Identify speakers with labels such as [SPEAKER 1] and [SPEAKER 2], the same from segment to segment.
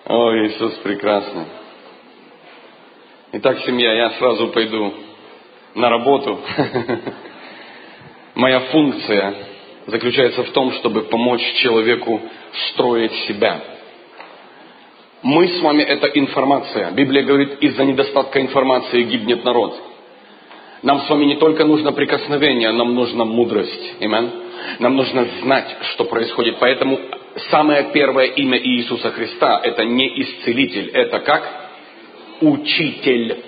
[SPEAKER 1] О, Иисус прекрасный. Итак, семья, я сразу пойду на работу. Моя функция заключается в том, чтобы помочь человеку строить себя. Мы с вами – это информация. Библия говорит, из-за недостатка информации гибнет народ. Нам с вами не только нужно прикосновение, нам нужна мудрость. Аминь. Нам нужно знать, что происходит. Поэтому самое первое имя Иисуса Христа – это не исцелитель, это как учитель.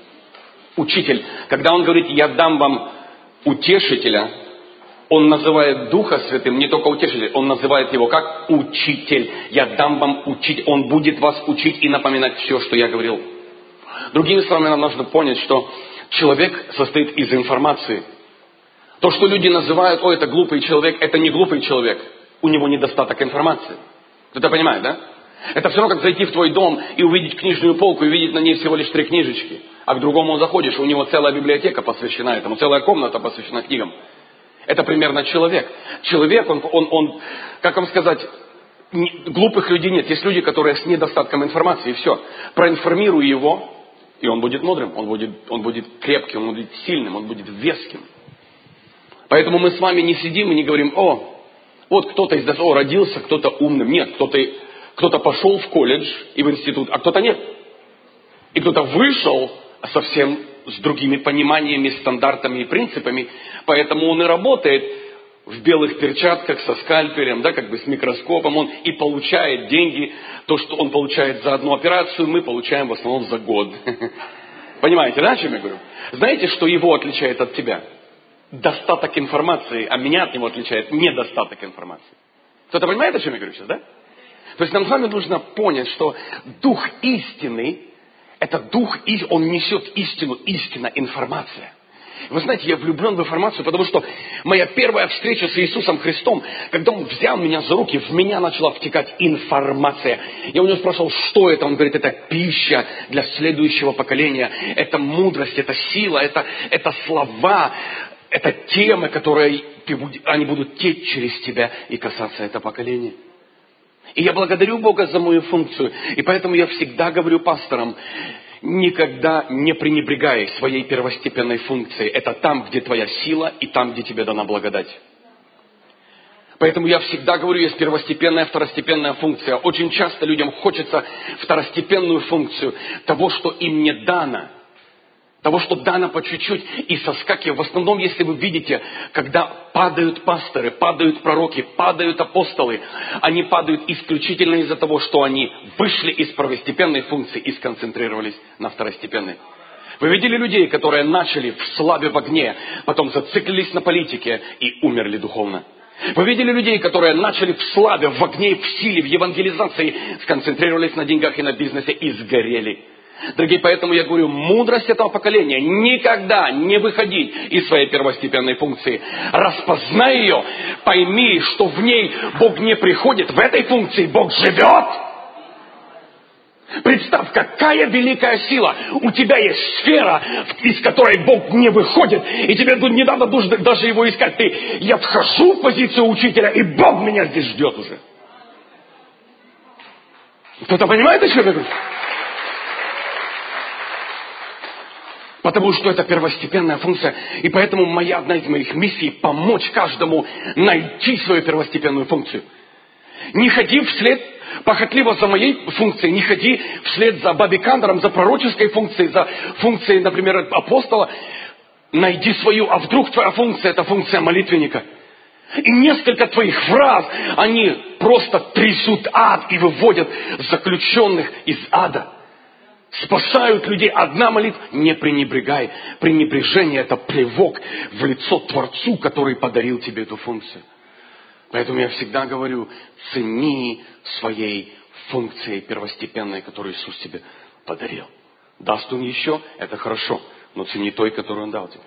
[SPEAKER 1] Учитель. Когда Он говорит, я дам вам утешителя, Он называет Духа Святым не только утешитель, Он называет Его как учитель. Я дам вам учить. Он будет вас учить и напоминать все, что я говорил. Другими словами, нам нужно понять, что человек состоит из информации. То, что люди называют, это глупый человек, это не глупый человек. У него недостаток информации. Кто-то понимает, да? Это все равно, как зайти в твой дом и увидеть книжную полку, и увидеть на ней всего лишь 3 книжечки. А к другому заходишь, у него целая библиотека посвящена этому, целая комната посвящена книгам. Это примерно человек. Человек, он как вам сказать, глупых людей нет. Есть люди, которые с недостатком информации, и все. Проинформируй его, и он будет мудрым, он будет крепким, он будет сильным, он будет веским. Поэтому мы с вами не сидим и не говорим, вот кто-то из нас, родился, кто-то умным. Нет, кто-то пошел в колледж и в институт, а кто-то нет. И кто-то вышел совсем с другими пониманиями, стандартами и принципами, поэтому он и работает в белых перчатках, со скальпелем, с микроскопом, он и получает деньги. То, что он получает за одну операцию, мы получаем в основном за год. Понимаете, да, о чем я говорю? Знаете, что его отличает от тебя? Достаток информации, а меня от него отличает недостаток информации. Кто-то понимает, о чем я говорю сейчас, да? То есть нам с вами нужно понять, что Дух истины, это Дух, он несет истину, истина, информация. Вы знаете, я влюблен в информацию, потому что моя первая встреча с Иисусом Христом, когда Он взял меня за руки, в меня начала втекать информация. Я у Него спрашивал, что это? Он говорит, это пища для следующего поколения, это мудрость, это сила, это слова, это темы, которые они будут течь через тебя и касаться этого поколения. И я благодарю Бога за мою функцию. И поэтому я всегда говорю пасторам, никогда не пренебрегай своей первостепенной функцией. Это там, где твоя сила, и там, где тебе дана благодать. Поэтому я всегда говорю, есть первостепенная, второстепенная функция. Очень часто людям хочется второстепенную функцию того, что им не дано. Того, что дано по чуть-чуть и соскакивая. В основном, если вы видите, когда падают пасторы, падают пророки, падают апостолы, они падают исключительно из-за того, что они вышли из первостепенной функции и сконцентрировались на второстепенной. Вы видели людей, которые начали в славе, в огне, потом зациклились на политике и умерли духовно? Вы видели людей, которые начали в славе, в огне, в силе, в евангелизации, сконцентрировались на деньгах и на бизнесе и сгорели? Дорогие, поэтому я говорю, мудрость этого поколения никогда не выходить из своей первостепенной функции. Распознай ее, пойми, что в ней Бог не приходит, в этой функции Бог живет. Представь, какая великая сила. У тебя есть сфера, из которой Бог не выходит, и тебе не надо даже его искать. Я вхожу в позицию учителя, и Бог меня здесь ждет уже. Кто-то понимает, о чем я говорю? Потому что это первостепенная функция. И поэтому одна из моих миссий – помочь каждому найти свою первостепенную функцию. Не ходи похотливо за моей функцией, не ходи вслед за Бобби Кандером, за пророческой функцией, за функцией, например, апостола. Найди свою, а вдруг твоя функция – это функция молитвенника. И несколько твоих фраз, они просто трясут ад и выводят заключенных из ада. Спасают людей. Одна молитва. Не пренебрегай. Пренебрежение – это плевок в лицо Творцу, который подарил тебе эту функцию. Поэтому я всегда говорю, цени своей функцией первостепенной, которую Иисус тебе подарил. Даст Он еще – это хорошо. Но цени той, которую Он дал тебе.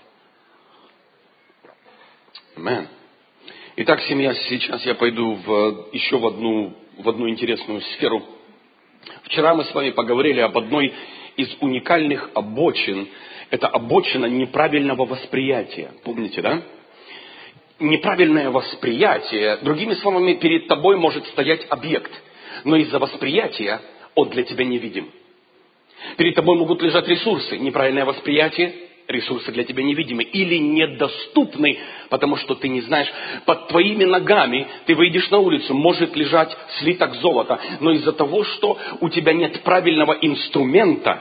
[SPEAKER 1] Аминь. Итак, семья, сейчас я пойду еще в одну интересную сферу. Вчера мы с вами поговорили об одной из уникальных обочин. Это обочина неправильного восприятия. Помните, да? Неправильное восприятие. Другими словами, перед тобой может стоять объект. Но из-за восприятия он для тебя невидим. Перед тобой могут лежать ресурсы, неправильное восприятие, ресурсы для тебя невидимы или недоступны, потому что ты не знаешь, под твоими ногами ты выйдешь на улицу, может лежать слиток золота, но из-за того, что у тебя нет правильного инструмента,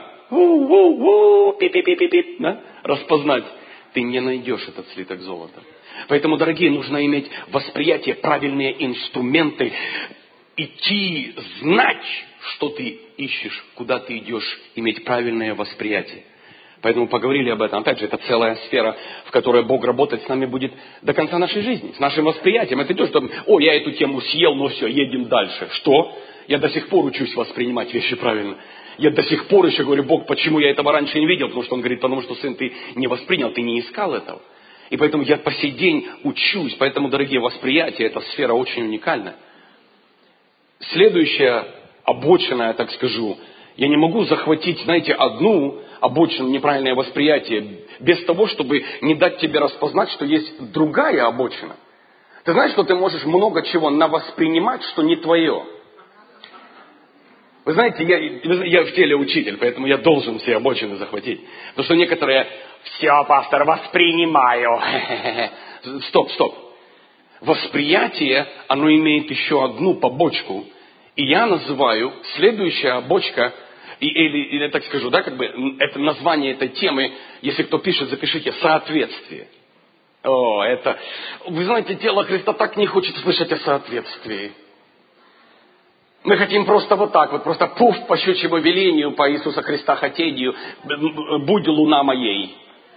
[SPEAKER 1] да, распознать, ты не найдешь этот слиток золота. Поэтому, дорогие, нужно иметь восприятие, правильные инструменты, идти, знать, что ты ищешь, куда ты идешь, иметь правильное восприятие. Поэтому поговорили об этом. Опять же, это целая сфера, в которой Бог работать с нами будет до конца нашей жизни, с нашим восприятием. Это не то, что, я эту тему съел, но все, едем дальше. Что? Я до сих пор учусь воспринимать вещи правильно. Я до сих пор еще говорю: Бог, почему я этого раньше не видел? Потому что Он говорит: потому что, сын, ты не воспринял, ты не искал этого. И поэтому я по сей день учусь. Поэтому, дорогие, восприятие, эта сфера очень уникальна. Следующая обочина, я так скажу, я не могу захватить, знаете, одну обочину, неправильное восприятие, без того, чтобы не дать тебе распознать, что есть другая обочина. Ты знаешь, что ты можешь много чего навоспринимать, что не твое. Вы знаете, я в теле учитель, поэтому я должен все обочины захватить. Потому что некоторые: все, пастор, воспринимаю. Стоп. Восприятие, оно имеет еще одну побочку. И я называю следующая бочка, или так скажу, да, как бы это название этой темы, если кто пишет, запишите: соответствие. Вы знаете, тело Христа так не хочет слышать о соответствии. Мы хотим просто вот так вот, просто по щучьему велению, по Иисуса Христа хотению, будь луна моей.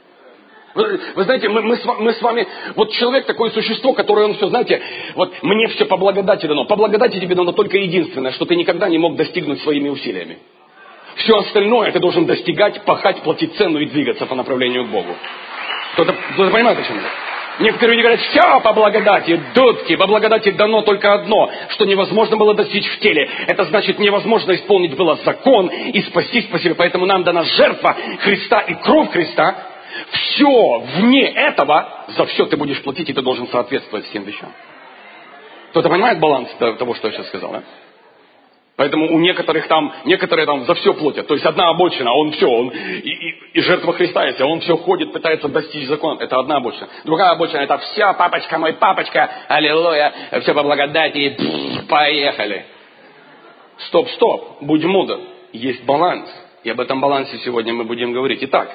[SPEAKER 1] Вы знаете, мы с вами, вот человек такое существо, которое он все, знаете, вот мне все по благодати дано. По благодати тебе дано только единственное, что ты никогда не мог достигнуть своими усилиями. Все остальное ты должен достигать, пахать, платить цену и двигаться по направлению к Богу. Кто-то понимает, о чем я? Некоторые люди говорят: все по благодати, дудки, по благодати дано только одно, что невозможно было достичь в теле. Это значит, невозможно исполнить было закон и спастись по себе. Поэтому нам дана жертва Христа и кровь Христа. Все вне этого, за все ты будешь платить, и ты должен соответствовать всем вещам. Кто-то понимает баланс того, что я сейчас сказал, да? Поэтому у некоторые там за все платят. То есть одна обочина, он и жертва Христа есть, а он все ходит, пытается достичь закона. Это одна обочина. Другая обочина: это все, папочка мой, папочка, аллилуйя, все по благодати, поехали. Стоп, будь мудр. Есть баланс. И об этом балансе сегодня мы будем говорить. Итак,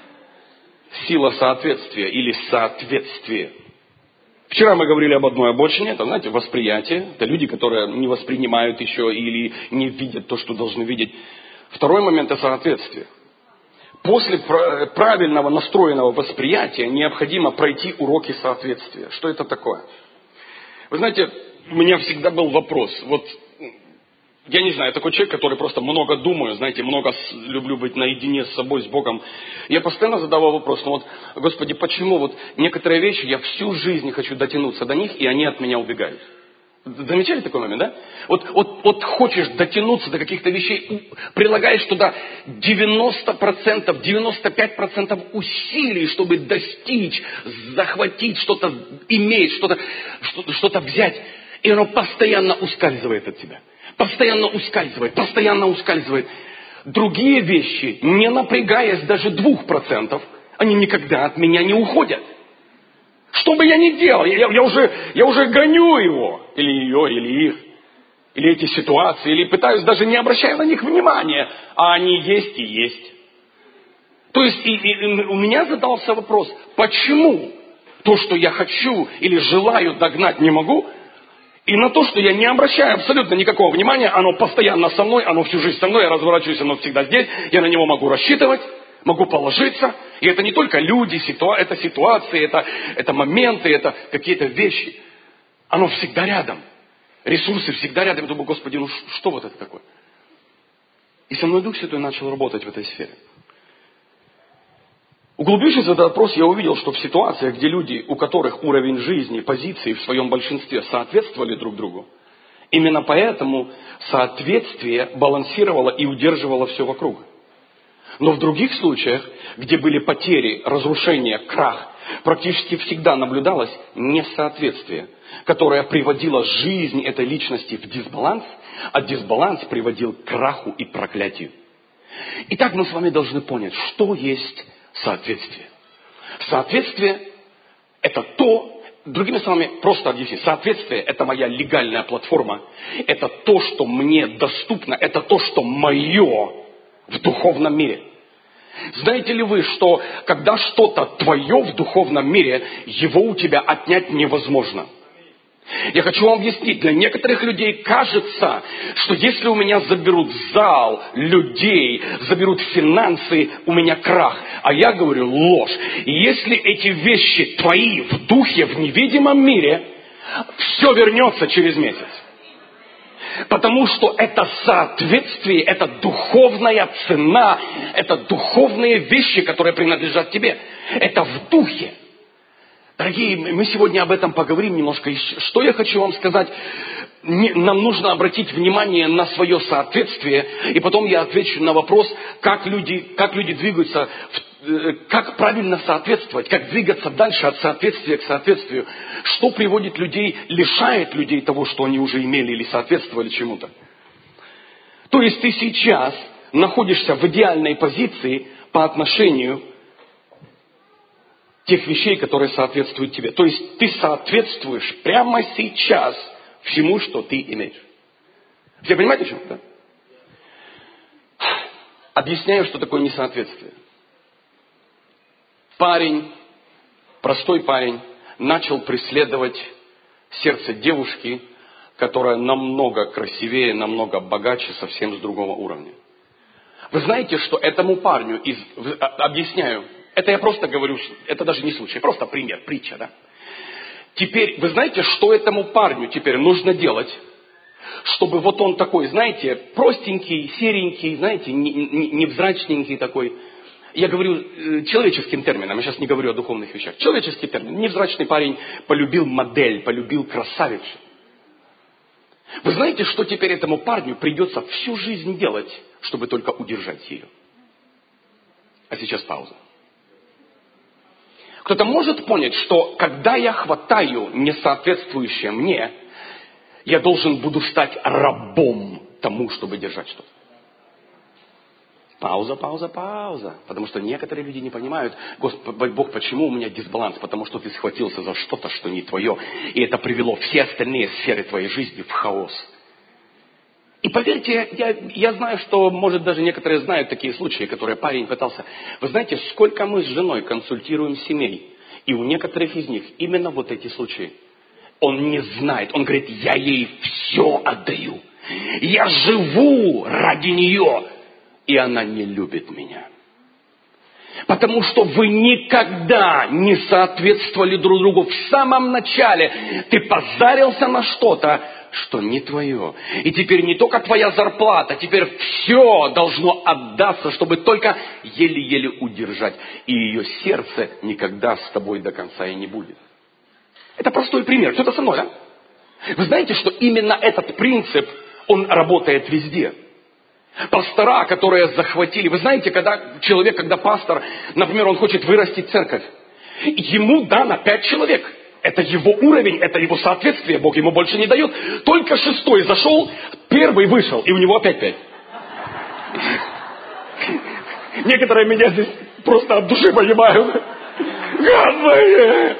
[SPEAKER 1] сила соответствия или соответствие. Вчера мы говорили об одной обочине, это, знаете, восприятие. Это люди, которые не воспринимают еще или не видят то, что должны видеть. Второй момент – это соответствие. После правильного настроенного восприятия необходимо пройти уроки соответствия. Что это такое? Вы знаете, у меня всегда был вопрос. Вот, я не знаю, я такой человек, который просто много думаю, знаете, много люблю быть наедине с собой, с Богом. Я постоянно задавал вопрос: Господи, почему вот некоторые вещи я всю жизнь хочу дотянуться до них, и они от меня убегают? Замечали такой момент, да? Вот хочешь дотянуться до каких-то вещей, прилагаешь туда 90%, 95% усилий, чтобы достичь, захватить, что-то иметь, что-то взять, и оно постоянно ускальзывает от тебя. Постоянно ускальзывает. Другие вещи, не напрягаясь даже 2%, они никогда от меня не уходят. Что бы я ни делал, я уже гоню его, или ее, или их, или эти ситуации, или пытаюсь даже не обращая на них внимания, а они есть и есть. То есть и у меня задался вопрос: почему то, что я хочу или желаю догнать, не могу, и на то, что я не обращаю абсолютно никакого внимания, оно постоянно со мной, оно всю жизнь со мной, я разворачиваюсь, оно всегда здесь, я на него могу рассчитывать, могу положиться. И это не только люди, это ситуации, это моменты, это какие-то вещи. Оно всегда рядом. Ресурсы всегда рядом. Я думаю: Господи, что вот это такое? И со мной Дух Святой начал работать в этой сфере. Углубившись в этот вопрос, я увидел, что в ситуациях, где люди, у которых уровень жизни, позиции в своем большинстве соответствовали друг другу, именно поэтому соответствие балансировало и удерживало все вокруг. Но в других случаях, где были потери, разрушения, крах, практически всегда наблюдалось несоответствие, которое приводило жизнь этой личности в дисбаланс, а дисбаланс приводил к краху и проклятию. Итак, мы с вами должны понять, что есть соответствие. Соответствие – это то, другими словами, просто объяснить. Соответствие – это моя легальная платформа, это то, что мне доступно, это то, что мое в духовном мире. Знаете ли вы, что когда что-то твое в духовном мире, его у тебя отнять невозможно? Я хочу вам объяснить, для некоторых людей кажется, что если у меня заберут зал, людей, заберут финансы, у меня крах. А я говорю ложь. И если эти вещи твои в духе, в невидимом мире, все вернется через месяц. Потому что это соответствие, это духовная цена, это духовные вещи, которые принадлежат тебе. Это в духе. Дорогие, мы сегодня об этом поговорим немножко. И что я хочу вам сказать? Нам нужно обратить внимание на свое соответствие, и потом я отвечу на вопрос, как люди двигаются, как правильно соответствовать, как двигаться дальше от соответствия к соответствию. Что приводит людей, лишает людей того, что они уже имели или соответствовали чему-то. То есть ты сейчас находишься в идеальной позиции по отношению тех вещей, которые соответствуют тебе. То есть ты соответствуешь прямо сейчас всему, что ты имеешь. Все понимаете, о чем? Да? Объясняю, что такое несоответствие. Простой парень, начал преследовать сердце девушки, которая намного красивее, намного богаче, совсем с другого уровня. Вы знаете, что этому парню, объясняю, это я просто говорю, это даже не случай, просто пример, притча, да? Теперь, вы знаете, что этому парню теперь нужно делать, чтобы вот он такой, знаете, простенький, серенький, знаете, невзрачненький такой. Я говорю человеческим термином, я сейчас не говорю о духовных вещах. Человеческий термин. Невзрачный парень полюбил модель, полюбил красавицу. Вы знаете, что теперь этому парню придется всю жизнь делать, чтобы только удержать ее? А сейчас пауза. Кто-то может понять, что когда я хватаю несоответствующее мне, я должен буду стать рабом тому, чтобы держать что-то. Пауза. Потому что некоторые люди не понимают, Господь Бог, почему у меня дисбаланс? Потому что ты схватился за что-то, что не твое. И это привело все остальные сферы твоей жизни в хаос. И поверьте, я знаю, что, может, даже некоторые знают такие случаи, которые парень пытался. Вы знаете, сколько мы с женой консультируем семей, и у некоторых из них именно вот эти случаи. Он не знает, он говорит, я ей все отдаю. Я живу ради нее, и она не любит меня. Потому что вы никогда не соответствовали друг другу. В самом начале ты позарился на что-то, что не твое. И теперь не только твоя зарплата, теперь все должно отдаться, чтобы только еле-еле удержать. И ее сердце никогда с тобой до конца и не будет. Это простой пример. Кто-то со мной, да? Вы знаете, что именно этот принцип, он работает везде. Пастора, которые захватили... Вы знаете, когда пастор, например, он хочет вырастить церковь, ему дано 5 человек. Это его уровень, это его соответствие. Бог ему больше не дает. Только 6-й зашел, 1-й вышел, и у него опять 5. Некоторые меня здесь просто от души понимают. Господи!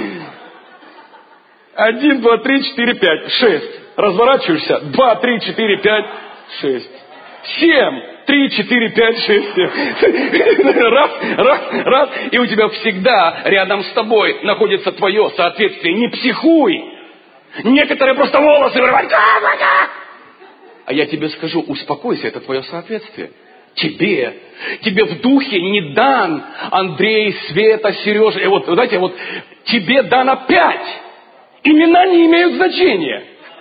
[SPEAKER 1] 1, 2, 3, 4, 5, 6. Разворачиваешься. 2, 3, 4, 5, 6. 7, 3, 4, 5, 6, 7. Раз. И у тебя всегда рядом с тобой находится твое соответствие. Не психуй. Некоторые просто волосы вырывают. А я тебе скажу, успокойся, это твое соответствие. Тебе в духе не дан Андрей, Света, Сережа. И вот, знаете, вот тебе дано 5. Имена не имеют значения.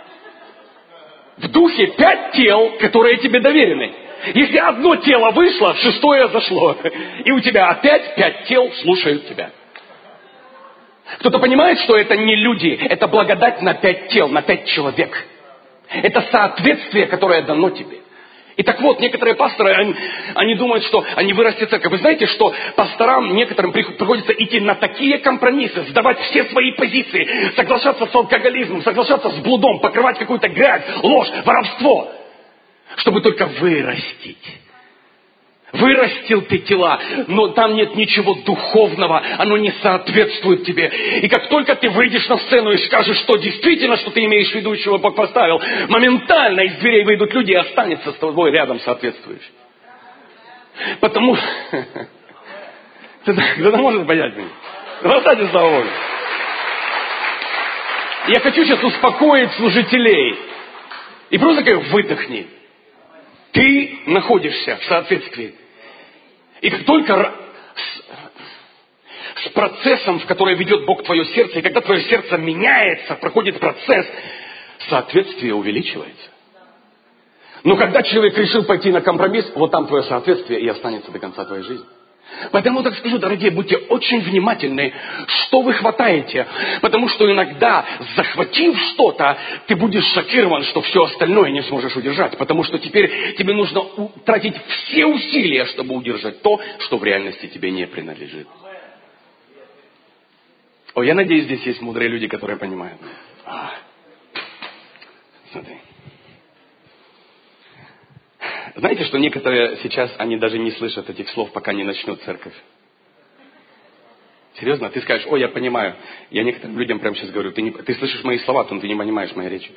[SPEAKER 1] В духе 5 тел, которые тебе доверены. Если одно тело вышло, 6-е зашло. И у тебя опять 5 тел слушают тебя. Кто-то понимает, что это не люди, это благодать на 5 тел, на 5 человек. Это соответствие, которое дано тебе. И так вот, некоторые пасторы, они думают, что они вырастят церковь. Вы знаете, что пасторам некоторым приходится идти на такие компромиссы, сдавать все свои позиции, соглашаться с алкоголизмом, соглашаться с блудом, покрывать какую-то грязь, ложь, воровство, чтобы только вырастить. Вырастил ты тела, но там нет ничего духовного, оно не соответствует тебе. И как только ты выйдешь на сцену и скажешь, что действительно, что ты имеешь в виду, чего Бог поставил, моментально из дверей выйдут люди и останется с тобой рядом соответствующий. Потому кто-то может понять меня? Раздайте слава Богу. Я хочу сейчас успокоить служителей. И просто как выдохни. Ты находишься в соответствии. И как только с процессом, в который ведет Бог твое сердце, и когда твое сердце меняется, проходит процесс, соответствие увеличивается. Но когда человек решил пойти на компромисс, вот там твое соответствие и останется до конца твоей жизни. Поэтому так скажу, дорогие, будьте очень внимательны, что вы хватаете. Потому что иногда, захватив что-то, ты будешь шокирован, что все остальное не сможешь удержать. Потому что теперь тебе нужно тратить все усилия, чтобы удержать то, что в реальности тебе не принадлежит. О, я надеюсь, здесь есть мудрые люди, которые понимают. Смотри. Знаете, что некоторые сейчас, они даже не слышат этих слов, пока не начнут церковь. Серьезно? Ты скажешь, я понимаю. Я некоторым людям прямо сейчас говорю, ты слышишь мои слова, но ты не понимаешь моей речи.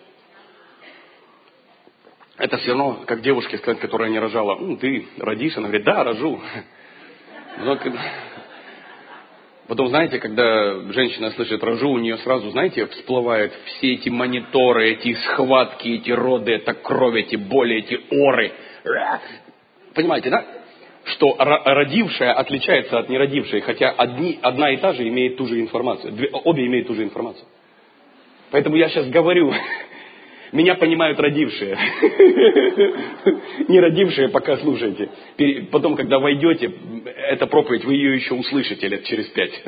[SPEAKER 1] Это все равно, как девушке сказать, которая не рожала. Ты родишь? Она говорит, да, рожу. Но, потом, знаете, когда женщина слышит рожу, у нее сразу, знаете, всплывают все эти мониторы, эти схватки, эти роды, эта кровь, эти боли, эти оры. Понимаете, да? Что родившая отличается от неродившей, хотя одна и та же имеет ту же информацию. Обе имеют ту же информацию. Поэтому я сейчас говорю, меня понимают родившие. Не родившие, пока слушайте. Потом, когда войдете, эта проповедь, вы ее еще услышите лет через 5.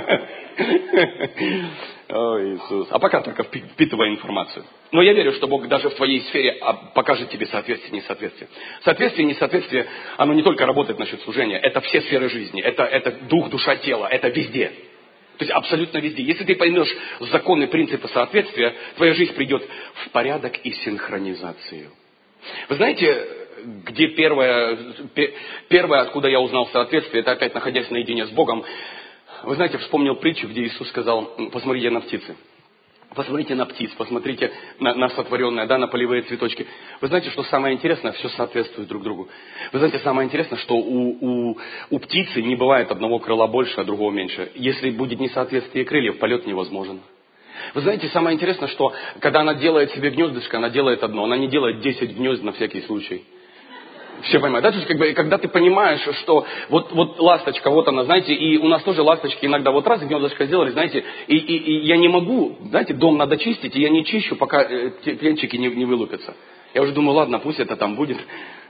[SPEAKER 1] О, Иисус. А пока только впитывая информацию. Но я верю, что Бог даже в твоей сфере покажет тебе соответствие, несоответствие. Соответствие, несоответствие, оно не только работает насчет служения. Это все сферы жизни. Это дух, душа, тело. Это везде. То есть абсолютно везде. Если ты поймешь законы, принципы соответствия, твоя жизнь придет в порядок и синхронизацию. Вы знаете, где первое, откуда я узнал соответствие, это опять находясь наедине с Богом. Вы знаете, вспомнил притчу, где Иисус сказал, посмотрите на птицы. Посмотрите на птиц, посмотрите на сотворенное, на полевые цветочки. Вы знаете, что самое интересное, все соответствует друг другу. Вы знаете, самое интересное, что у птицы не бывает одного крыла больше, а другого меньше. Если будет несоответствие крыльев, полет невозможен. Вы знаете, самое интересное, что когда она делает себе гнездышко, она делает одно, она не делает 10 гнезд на всякий случай. Все понимают, да? То есть, когда ты понимаешь, что вот ласточка, вот она, знаете, и у нас тоже ласточки иногда вот раз гнездышко сделали, знаете, и я не могу, знаете, дом надо чистить, и я не чищу, пока птенчики не вылупятся. Я уже думаю, ладно, пусть это там будет.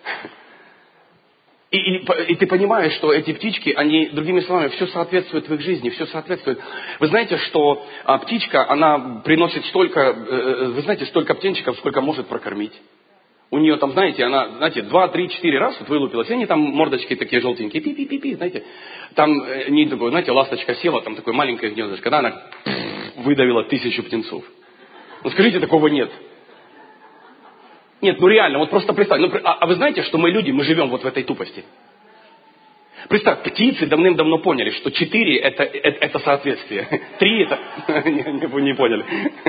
[SPEAKER 1] И ты понимаешь, что эти птички, они, другими словами, все соответствует в их жизни, все соответствует. Вы знаете, что птичка, она приносит столько птенчиков, сколько может прокормить. У нее там, знаете, она, 2, 3, 4 раза вот вылупилась, и они там мордочки такие желтенькие, пи-пи-пи-пи, знаете. Там не такое, знаете, ласточка села, там такое маленькое гнездышко, да, она выдавила 1000 птенцов. Ну скажите, такого нет. Нет, реально, вот просто представь. А вы знаете, что мы люди, мы живем вот в этой тупости. Представь, птицы давным-давно поняли, что 4 это соответствие. 3 это... Не поняли.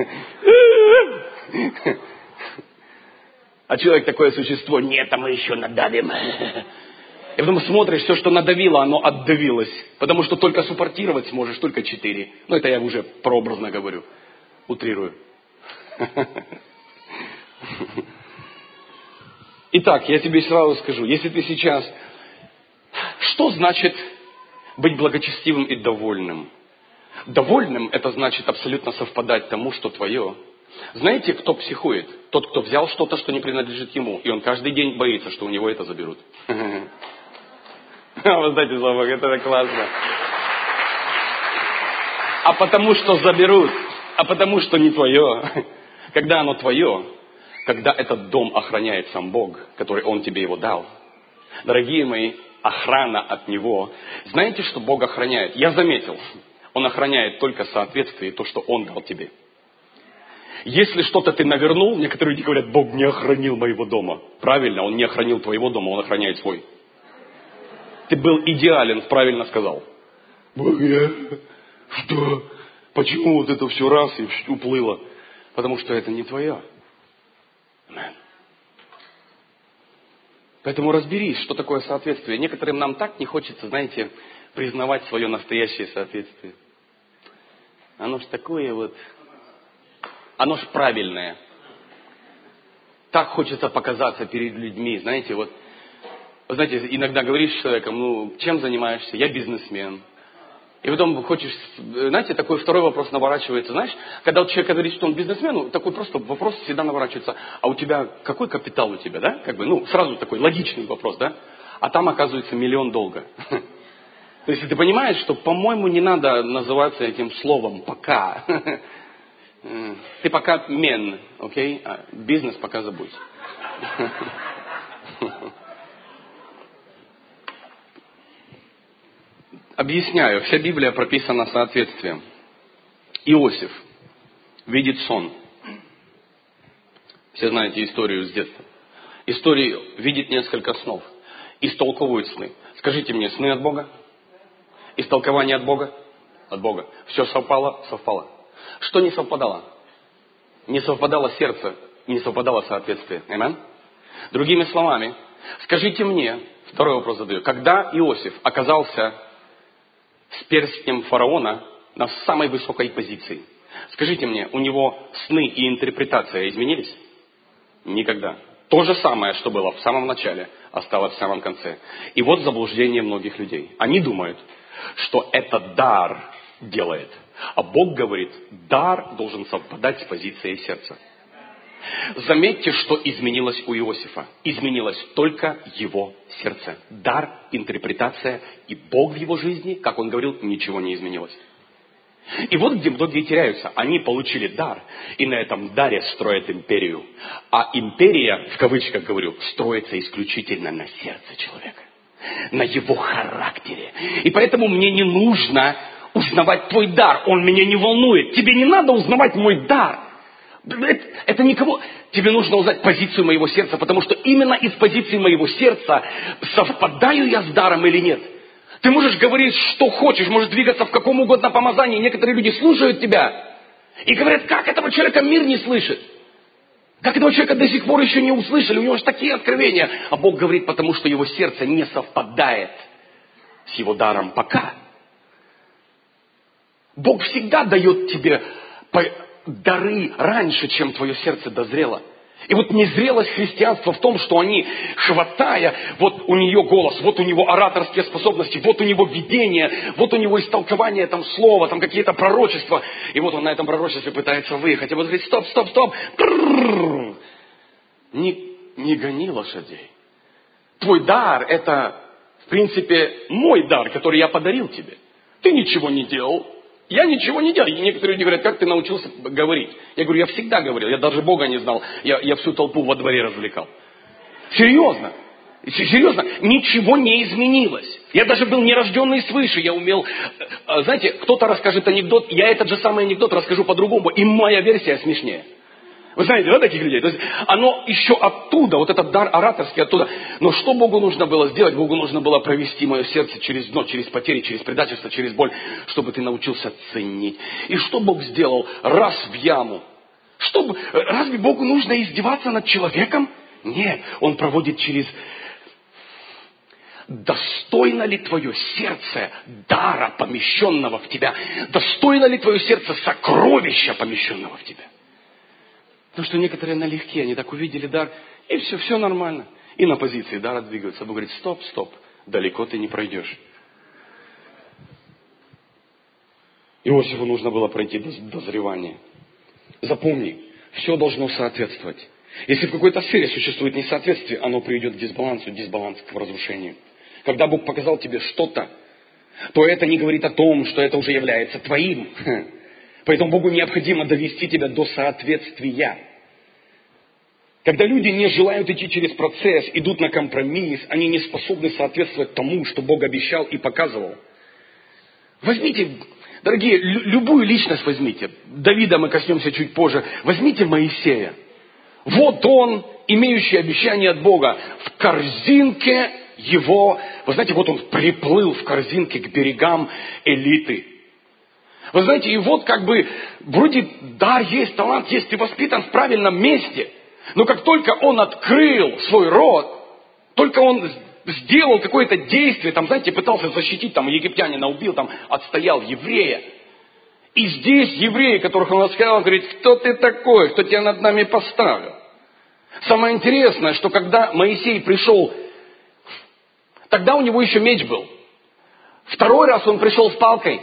[SPEAKER 1] А человек такое существо, нет, а мы еще надавим. И потом смотришь, все, что надавило, оно отдавилось. Потому что только суппортировать сможешь, только 4. Ну, это я уже прообразно говорю. Утрирую. Итак, я тебе сразу скажу, если ты сейчас... Что значит быть благочестивым и довольным? Довольным это значит абсолютно совпадать тому, что твое. Знаете, кто психует? Тот, кто взял что-то, что не принадлежит ему, и он каждый день боится, что у него это заберут. Вы знаете, слава Богу, это так классно. А потому что заберут, а потому что не твое. Когда оно твое, когда этот дом охраняет сам Бог, который Он тебе его дал. Дорогие мои, охрана от Него. Знаете, что Бог охраняет? Я заметил, Он охраняет только соответствие то, что Он дал тебе. Если что-то ты навернул, некоторые люди говорят, Бог не охранил моего дома. Правильно, Он не охранил твоего дома, Он охраняет свой. Ты был идеален, правильно сказал. Бог, что? Почему вот это все раз и уплыло? Потому что это не твое. Amen. Поэтому разберись, что такое соответствие. Некоторым нам так не хочется, знаете, признавать свое настоящее соответствие. Оно ж такое вот, оно ж правильное. Так хочется показаться перед людьми, знаете, вот. Вы знаете, иногда говоришь с человеком, чем занимаешься? Я бизнесмен. И потом хочешь, знаете, такой второй вопрос наворачивается. Знаешь, когда вот человек говорит, что он бизнесмен, такой просто вопрос всегда наворачивается. А у тебя, какой капитал у тебя, да? Сразу такой логичный вопрос, да? А там, оказывается, 1 000 000 долга. То есть ты понимаешь, что, по-моему, не надо называться этим словом «пока». Ты пока мен, окей? А бизнес пока забудь. Объясняю, вся Библия прописана соответствием. Иосиф видит сон. Все знаете историю с детства. История видит несколько снов. Истолковывает сны. Скажите мне, сны от Бога? Истолкование от Бога? От Бога. Все совпало? Совпало. Что не совпадало? Не совпадало сердце, не совпадало соответствие. Аминь? Другими словами, скажите мне, второй вопрос задаю. Когда Иосиф оказался с перстнем фараона на самой высокой позиции. Скажите мне, у него сны и интерпретация изменились? Никогда. То же самое, что было в самом начале, осталось в самом конце. И вот заблуждение многих людей. Они думают, что это дар делает. А Бог говорит, дар должен совпадать с позицией сердца. Заметьте, что изменилось у Иосифа. Изменилось только его сердце. Дар, интерпретация и Бог в его жизни, как он говорил, ничего не изменилось. И вот где многие теряются. Они получили дар, и на этом даре строят империю. А империя, в кавычках говорю, строится исключительно на сердце человека. На его характере. И поэтому мне не нужно узнавать твой дар. Он меня не волнует. Тебе не надо узнавать мой дар. Это никого... Тебе нужно узнать позицию моего сердца, потому что именно из позиции моего сердца совпадаю я с даром или нет. Ты можешь говорить, что хочешь, можешь двигаться в каком угодно помазании. Некоторые люди слушают тебя и говорят, как этого человека мир не слышит. Как этого человека до сих пор еще не услышали, у него же такие откровения. А Бог говорит, потому что его сердце не совпадает с его даром пока. Бог всегда дает тебе дары раньше, чем твое сердце дозрело. И вот незрелость христианства в том, что они, хватая, вот у нее голос, вот у него ораторские способности, вот у него видение, вот у него истолкование там слова, там какие-то пророчества. И вот он на этом пророчестве пытается выехать. И вот говорит, стоп, стоп, стоп. Не гони лошадей. Твой дар, это, в принципе, мой дар, который я подарил тебе. Ты ничего не делал. Я ничего не делал. И некоторые люди говорят, как ты научился говорить? Я говорю, я всегда говорил, я даже Бога не знал. Я всю толпу во дворе развлекал. Серьезно. Серьезно, ничего не изменилось. Я даже был нерожденный свыше, я умел... Знаете, кто-то расскажет анекдот, я этот же самый анекдот расскажу по-другому, и моя версия смешнее. Вы знаете, да, таких людей? То есть оно еще оттуда, вот этот дар ораторский оттуда. Но что Богу нужно было сделать? Богу нужно было провести мое сердце через дно, через потери, через предательство, через боль, чтобы ты научился ценить. И что Бог сделал? Раз в яму. Разве Богу нужно издеваться над человеком? Нет, Он проводит через... Достойно ли твое сердце дара, помещенного в тебя? Достойно ли твое сердце сокровища, помещенного в тебя? Потому что некоторые налегке, они так увидели дар, и все нормально. И на позиции дара двигаются. Бог говорит, стоп, далеко ты не пройдешь. Иосифу нужно было пройти дозревание. Запомни, все должно соответствовать. Если в какой-то сфере существует несоответствие, оно приведет к дисбалансу, дисбаланс к разрушению. Когда Бог показал тебе что-то, то это не говорит о том, что это уже является твоим. Поэтому Богу необходимо довести тебя до соответствия. Когда люди не желают идти через процесс, идут на компромисс, они не способны соответствовать тому, что Бог обещал и показывал. Возьмите, дорогие, любую личность возьмите. Давида мы коснемся чуть позже. Возьмите Моисея. Вот он, имеющий обещание от Бога, в корзинке его, вы знаете, вот он приплыл в корзинке к берегам элиты. Вы знаете, и вот как бы, вроде, да, есть талант, есть, ты воспитан в правильном месте. Но как только он открыл свой рот, только он сделал какое-то действие, там, знаете, пытался защитить, там, египтянина убил, там, отстоял еврея. И здесь евреи, которых он рассказал, говорит, кто ты такой, кто тебя над нами поставил? Самое интересное, что когда Моисей пришел, тогда у него еще меч был. Второй раз он пришел с палкой.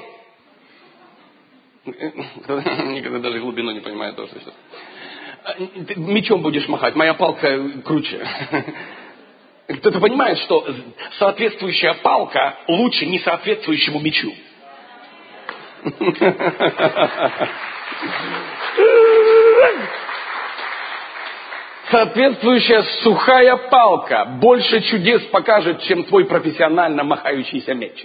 [SPEAKER 1] Никогда даже глубину не понимает то, что сейчас. Мечом будешь махать, моя палка круче. Кто-то понимает, что соответствующая палка лучше несоответствующему мечу. Соответствующая сухая палка больше чудес покажет, чем твой профессионально махающийся меч.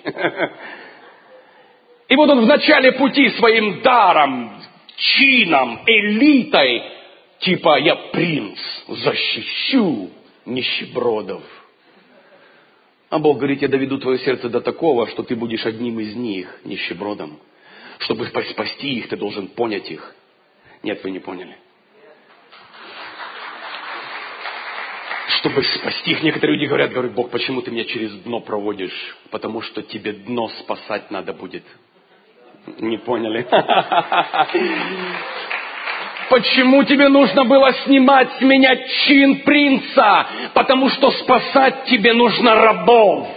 [SPEAKER 1] И вот он в начале пути своим даром, чином, элитой, типа я принц, защищу нищебродов. А Бог говорит, я доведу твое сердце до такого, что ты будешь одним из них, нищебродом. Чтобы спасти их, ты должен понять их. Нет, вы не поняли. Чтобы спасти их, некоторые люди говорят, Бог, почему ты меня через дно проводишь? Потому что тебе дно спасать надо будет. Не поняли? Почему тебе нужно было снимать с меня чин принца? Потому что спасать тебе нужно рабов.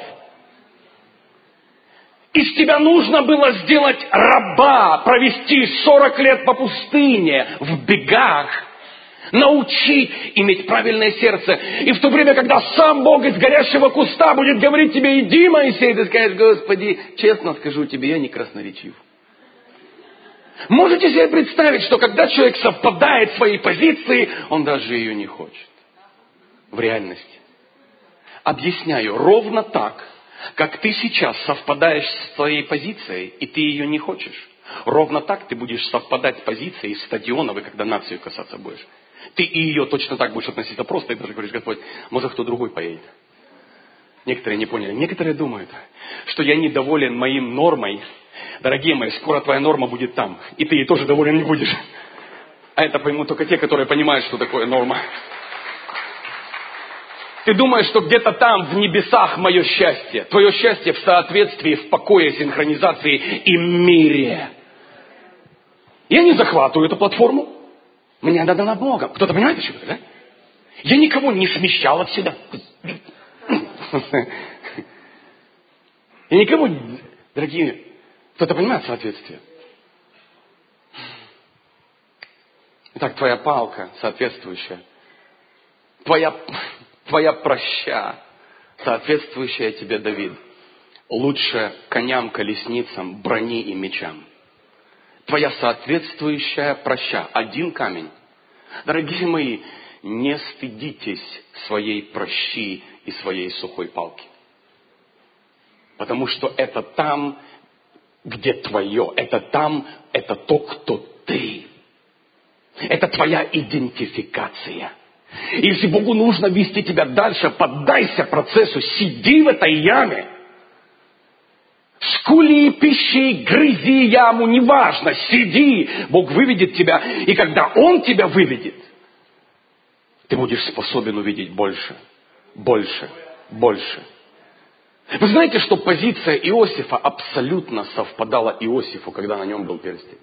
[SPEAKER 1] Из тебя нужно было сделать раба, провести 40 лет по пустыне, в бегах, научить иметь правильное сердце. И в то время, когда сам Бог из горящего куста будет говорить тебе, иди, Моисей, ты скажешь, Господи, честно скажу тебе, я не красноречив. Можете себе представить, что когда человек совпадает в своей позиции, он даже ее не хочет. В реальности. Объясняю, ровно так, как ты сейчас совпадаешь с твоей позицией, и ты ее не хочешь. Ровно так ты будешь совпадать с позицией стадионовой, когда нацию касаться будешь. Ты и ее точно так будешь относиться просто, и даже говоришь, Господь, может кто другой поедет. Некоторые не поняли. Некоторые думают, что я недоволен моим нормой. Дорогие мои, скоро твоя норма будет там, и ты ей тоже доволен не будешь. А это поймут только те, которые понимают, что такое норма. Ты думаешь, что где-то там, в небесах, мое счастье. Твое счастье в соответствии, в покое, синхронизации и мире. Я не захватываю эту платформу. Мне надо на Бога. Кто-то понимает еще это, да? Я никого не смещал от себя. Я никого, дорогие, кто-то понимает соответствие? Итак, твоя палка соответствующая. Твоя проща, соответствующая тебе, Давид. Лучше коням, колесницам, брони и мечам. Твоя соответствующая проща. Один камень. Дорогие мои, не стыдитесь своей прощи и своей сухой палки. Потому что это там, где твое. Это там, это то, кто ты. Это твоя идентификация. И если Богу нужно вести тебя дальше, поддайся процессу, сиди в этой яме. Скули, пищи, грызи яму, неважно, сиди. Бог выведет тебя, и когда Он тебя выведет, ты будешь способен увидеть больше, больше, больше. Вы знаете, что позиция Иосифа абсолютно совпадала Иосифу, когда на нем был перстень?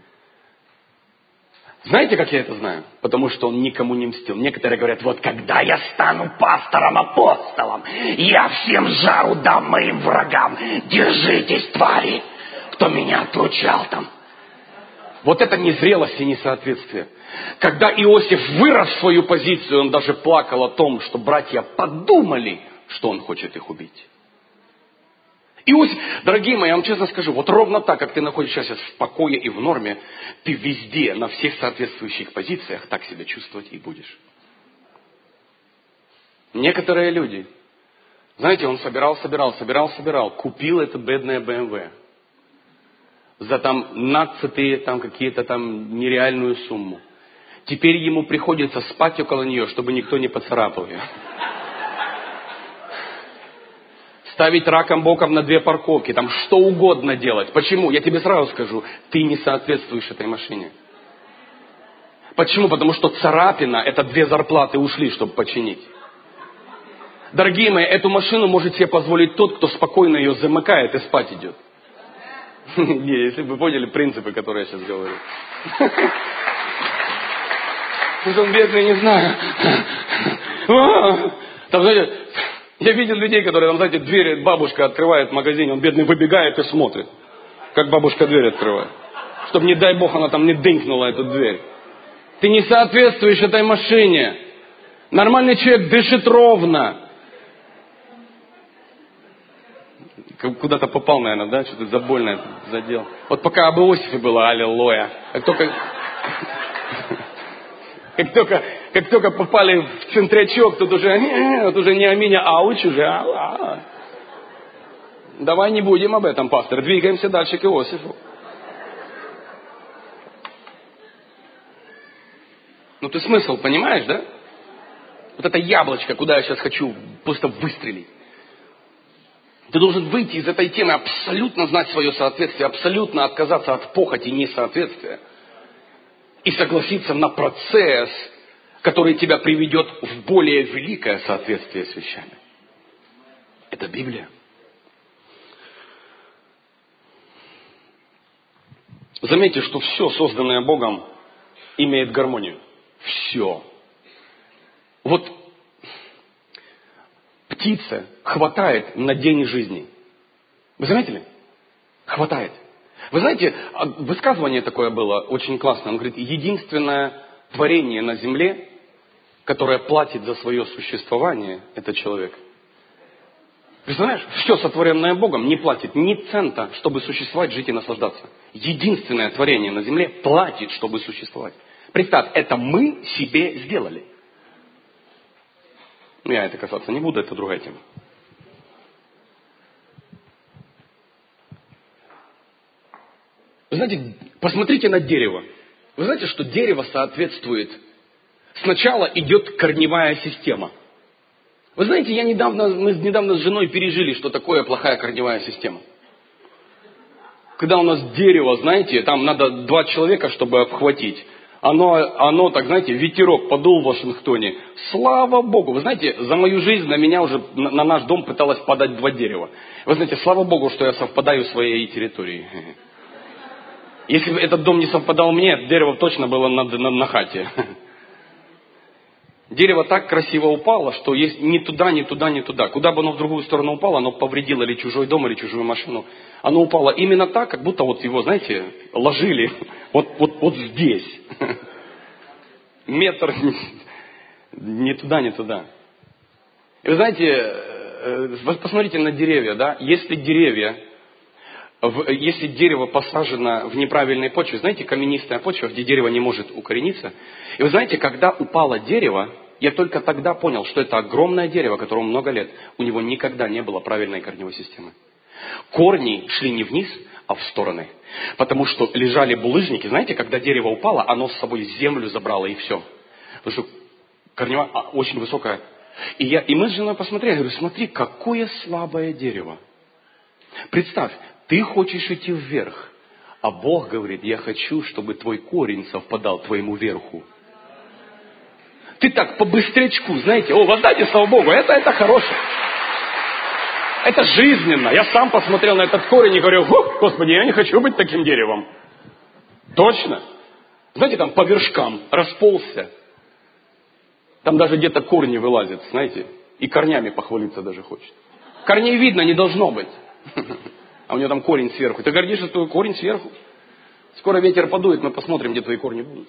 [SPEAKER 1] Знаете, как я это знаю? Потому что он никому не мстил. Некоторые говорят, вот когда я стану пастором, апостолом, я всем жару дам моим врагам. Держитесь, твари, кто меня отручал там. Вот это незрелость и несоответствие. Когда Иосиф вырос в свою позицию, он даже плакал о том, что братья подумали, что он хочет их убить. Иосиф, дорогие мои, я вам честно скажу, вот ровно так, как ты находишься сейчас в покое и в норме, ты везде, на всех соответствующих позициях так себя чувствовать и будешь. Некоторые люди, знаете, он собирал, купил это бедное BMW за там нацатые там какие-то там нереальную сумму. Теперь ему приходится спать около нее, чтобы никто не поцарапал ее. Ставить раком боком на 2 парковки, там что угодно делать. Почему? Я тебе сразу скажу, ты не соответствуешь этой машине. Почему? Потому что царапина, это 2 зарплаты ушли, чтобы починить. Дорогие мои, эту машину может себе позволить тот, кто спокойно ее замыкает и спать идет. Если бы вы поняли принципы, которые я сейчас говорю. Он бедный, не знаю. Там, знаете, я видел людей, которые, там, знаете, двери бабушка открывает в магазине, он бедный выбегает и смотрит, как бабушка дверь открывает. Чтобы, не дай бог, она там не дынкнула эту дверь. Ты не соответствуешь этой машине. Нормальный человек дышит ровно. Куда-то попал, наверное, да? Что-то забольное задел. Вот пока об Иосифе было, аллилуйя. Как только попали в центрячок, тут уже не аминь, а ауч уже. Давай не будем об этом, пастор. Двигаемся дальше к Иосифу. Ну ты смысл понимаешь, да? Вот это яблочко, куда я сейчас хочу просто выстрелить. Ты должен выйти из этой темы, абсолютно знать свое соответствие, абсолютно отказаться от похоти и несоответствия. И согласиться на процесс, который тебя приведет в более великое соответствие с вещами. Это Библия. Заметьте, что все, созданное Богом, имеет гармонию. Все. Вот птице хватает на день жизни. Вы заметили? Хватает. Вы знаете, высказывание такое было очень классное. Он говорит, единственное творение на земле, которое платит за свое существование, это человек. Представляешь, все сотворенное Богом не платит ни цента, чтобы существовать, жить и наслаждаться. Единственное творение на земле платит, чтобы существовать. Представь, это мы себе сделали. Я это касаться не буду, это другая тема. Вы знаете, посмотрите на дерево. Вы знаете, что дерево соответствует... Сначала идет корневая система. Вы знаете, мы недавно с женой пережили, что такое плохая корневая система. Когда у нас дерево, знаете, там надо 2 человека, чтобы обхватить. Оно, так знаете, ветерок подул в Вашингтоне. Слава Богу! Вы знаете, за мою жизнь на меня уже, на наш дом пыталось подать 2 дерева. Вы знаете, слава Богу, что я совпадаю в своей территории. Если бы этот дом не совпадал мне, дерево точно было на хате. Дерево так красиво упало, что есть ни туда, ни туда, ни туда. Куда бы оно в другую сторону упало, оно повредило или чужой дом, или чужую машину. Оно упало именно так, как будто вот его, знаете, ложили вот здесь. Метр ни туда, ни туда. И вы знаете, посмотрите на деревья, да? Если дерево посажено в неправильной почве, знаете, каменистая почва, где дерево не может укорениться. И вы знаете, когда упало дерево, я только тогда понял, что это огромное дерево, которому много лет, у него никогда не было правильной корневой системы. Корни шли не вниз, а в стороны. Потому что лежали булыжники. Знаете, когда дерево упало, оно с собой землю забрало и все. Потому что корневая очень высокая. И мы с женой посмотрели, я говорю, смотри, какое слабое дерево. Представь, ты хочешь идти вверх, а Бог говорит, я хочу, чтобы твой корень совпадал твоему верху. Ты так по быстрячку, знаете, воздайте, слава Богу, это хорошее. Это жизненно. Я сам посмотрел на этот корень и говорю, Господи, я не хочу быть таким деревом. Точно. Знаете, там по вершкам расползся. Там даже где-то корни вылазят, знаете, и корнями похвалиться даже хочет. Корней видно не должно быть. А у него там корень сверху. Ты гордишься, что корень сверху? Скоро ветер подует, мы посмотрим, где твои корни будут.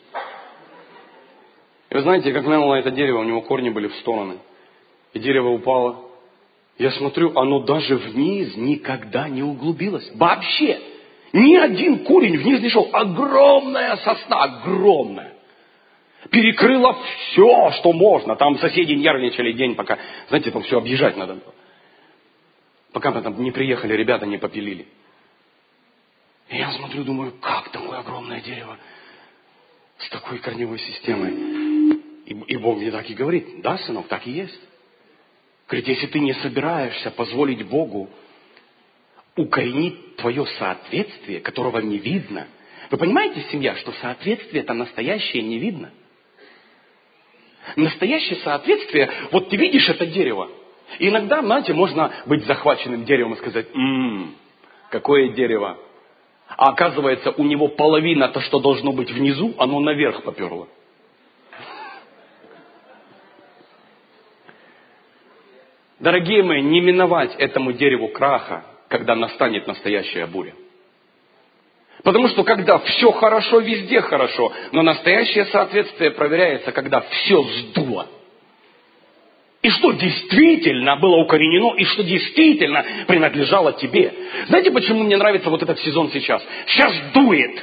[SPEAKER 1] И вы знаете, как глянул на это дерево, у него корни были в стороны. И дерево упало. Я смотрю, оно даже вниз никогда не углубилось. Вообще. Ни один корень вниз не шел. Огромная сосна, огромная. Перекрыла все, что можно. Там соседи нервничали день, пока, знаете, там все объезжать надо было. Пока мы там не приехали, ребята не попилили. И я смотрю, думаю, как такое огромное дерево с такой корневой системой. И Бог мне так и говорит: да, сынок, так и есть. Говорит, если ты не собираешься позволить Богу укоренить твое соответствие, которого не видно. Вы понимаете, семья, что соответствие это настоящее не видно? Настоящее соответствие, вот ты видишь это дерево. И иногда, знаете, можно быть захваченным деревом и сказать: какое дерево. А оказывается, у него половина то, что должно быть внизу, оно наверх поперло. Дорогие мои, не миновать этому дереву краха, когда настанет настоящая буря. Потому что когда все хорошо, везде хорошо, но настоящее соответствие проверяется, когда все сдуло. И что действительно было укоренено, и что действительно принадлежало тебе. Знаете, почему мне нравится вот этот сезон сейчас? Сейчас дует.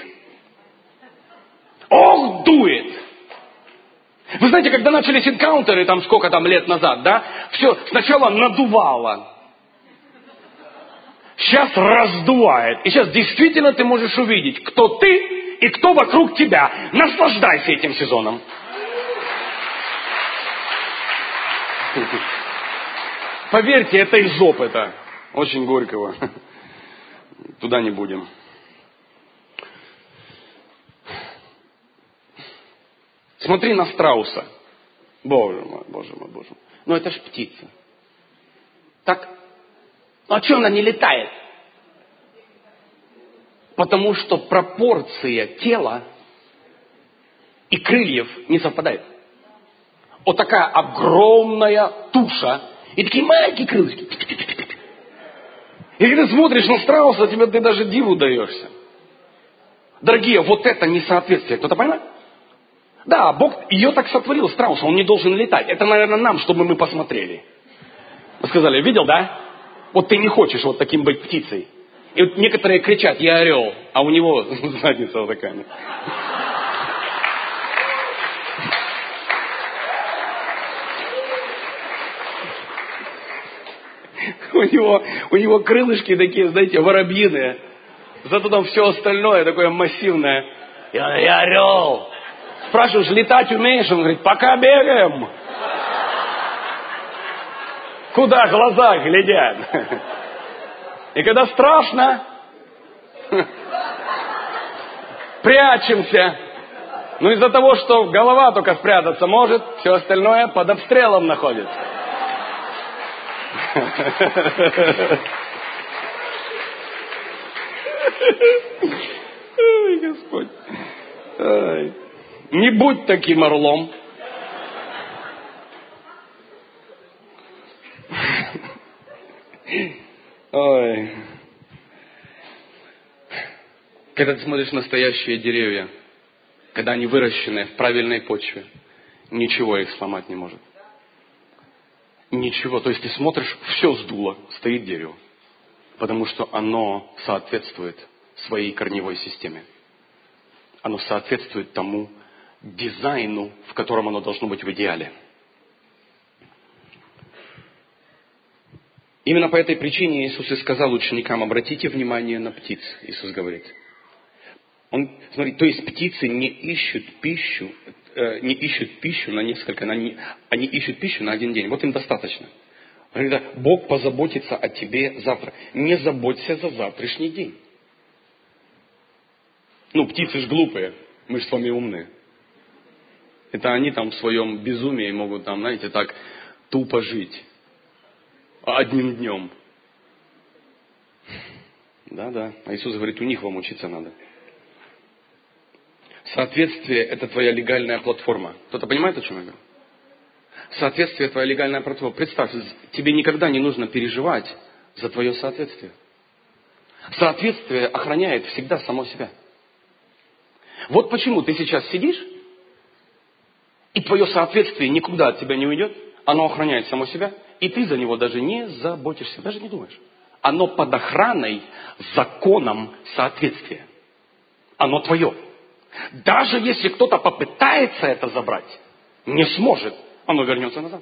[SPEAKER 1] Ох, дует. Вы знаете, когда начались энкаунтеры, там сколько там лет назад, да? Все сначала надувало. Сейчас раздувает. И сейчас действительно ты можешь увидеть, кто ты и кто вокруг тебя. Наслаждайся этим сезоном. Поверьте, это из опыта. Очень горького. Туда не будем. Смотри на страуса. Боже мой, боже мой, боже мой. Ну это ж птица. Так, ну а что она не летает? Потому что пропорция тела и крыльев не совпадает. Вот такая огромная туша и такие маленькие крылышки. И когда ты смотришь на страуса, ты даже диву даешься. Дорогие, вот это несоответствие. Кто-то понимает? Да, Бог ее так сотворил, страуса, он не должен летать. Это, наверное, нам, чтобы мы посмотрели. Вы сказали, видел, да? Вот ты не хочешь вот таким быть птицей. И вот некоторые кричат: я орел, а у него задница вот такая. У него крылышки такие, знаете, воробьиные. Зато там все остальное такое массивное. Я орел. Спрашиваешь, летать умеешь? Он говорит: пока бегаем. Куда глаза глядят? И когда страшно, прячемся. Но из-за того, что голова только спрятаться может, все остальное под обстрелом находится. Ой, Господь. Ой. Не будь таким орлом. Ой. Когда ты смотришь на настоящие деревья, когда они выращены в правильной почве, ничего их сломать не может. Ничего. То есть ты смотришь, все сдуло, стоит дерево. Потому что оно соответствует своей корневой системе. Оно соответствует тому дизайну, в котором оно должно быть в идеале. Именно по этой причине Иисус и сказал ученикам: обратите внимание на птиц. Иисус говорит. Смотри, то есть птицы не ищут пищу на несколько, они ищут пищу на один день. Вот им достаточно. Когда Бог позаботится о тебе завтра. Не заботься за завтрашний день. Птицы ж глупые, мы ж с вами умные. Это они там в своем безумии могут там, знаете, так тупо жить. Одним днем. Да. А Иисус говорит, у них вам учиться надо. Соответствие – это твоя легальная платформа. Кто-то понимает, о чем я говорю? Соответствие – твоя легальная платформа. Представь, тебе никогда не нужно переживать за твое соответствие. Соответствие охраняет всегда само себя. Вот почему ты сейчас сидишь, и твое соответствие никуда от тебя не уйдет, оно охраняет само себя, и ты за него даже не заботишься, даже не думаешь. Оно под охраной законом соответствия. Оно твое. Даже если кто-то попытается это забрать, не сможет, оно вернется назад.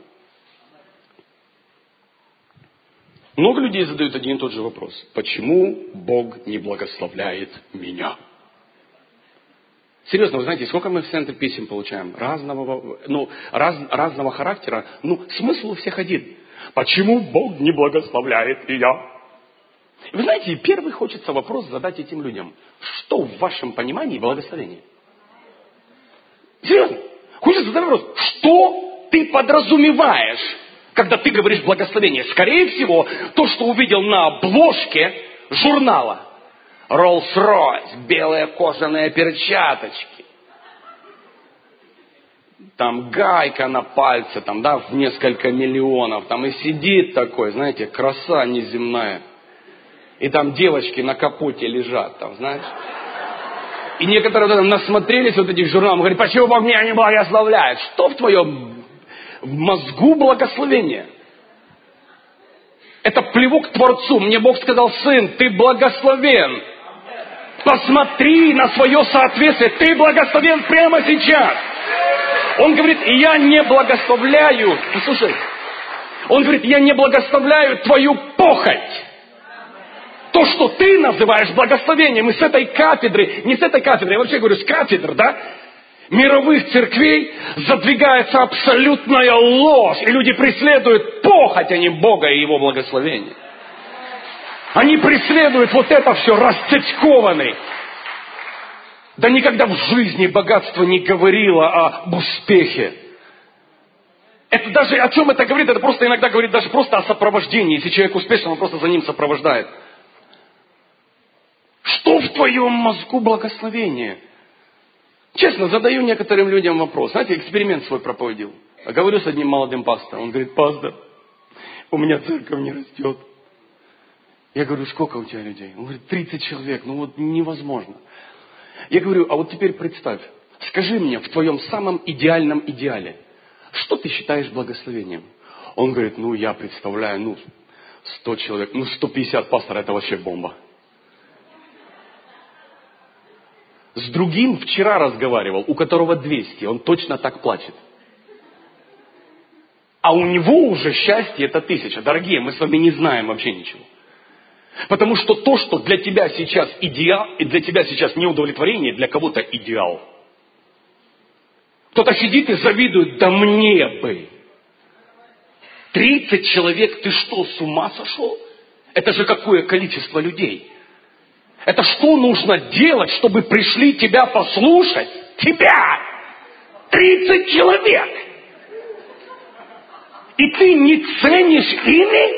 [SPEAKER 1] Много людей задают один и тот же вопрос. Почему Бог не благословляет меня? Серьезно, вы знаете, сколько мы в центре писем получаем? Разного характера. Смысл у всех один. Почему Бог не благословляет меня? Вы знаете, первый хочется вопрос задать этим людям. Что в вашем понимании благословение? Серьезно? Хочется задать вопрос. Что ты подразумеваешь, когда ты говоришь благословение? Скорее всего, то, что увидел на обложке журнала. Rolls-Royce, белые кожаные перчаточки. Там гайка на пальце, в несколько миллионов. Там и сидит такой, знаете, краса неземная. И там девочки на капоте лежат, знаешь. И некоторые насмотрелись этих журналов, говорят, почему Бог меня не благословляет? Что в твоем мозгу благословение? Это плевок Творцу. Мне Бог сказал, сын, ты благословен. Посмотри на свое соответствие. Ты благословен прямо сейчас. Он говорит, я не благословляю. Послушай. Он говорит, я не благословляю твою похоть. То, что ты называешь благословением. И с этой кафедры, не с этой кафедры, я вообще говорю, с кафедр, мировых церквей задвигается абсолютная ложь. И люди преследуют похоть, а не Бога и Его благословение. Они преследуют вот это все расцицкованный. Да никогда в жизни богатство не говорило об успехе. Это даже, о чем это говорит? Это просто иногда говорит даже просто о сопровождении. Если человек успешен, он просто за ним сопровождает. Что в твоем мозгу благословение? Честно, задаю некоторым людям вопрос. Знаете, эксперимент свой проводил. Говорю с одним молодым пастором. Он говорит, пастор, у меня церковь не растет. Я говорю, сколько у тебя людей? Он говорит, 30 человек. Невозможно. Я говорю, а вот теперь представь. Скажи мне, в твоем самом идеальном идеале, что ты считаешь благословением? Он говорит, я представляю, 100 человек, 150 пасторов, это вообще бомба. С другим вчера разговаривал, у которого 200, он точно так плачет. А у него уже счастье это 1000. Дорогие, мы с вами не знаем вообще ничего. Потому что то, что для тебя сейчас идеал, и для тебя сейчас неудовлетворение, для кого-то идеал. Кто-то сидит и завидует, да мне бы. 30 человек, ты что, с ума сошел? Это же какое количество людей. Это что нужно делать, чтобы пришли тебя послушать? Тебя! 30 человек! И ты не ценишь ими?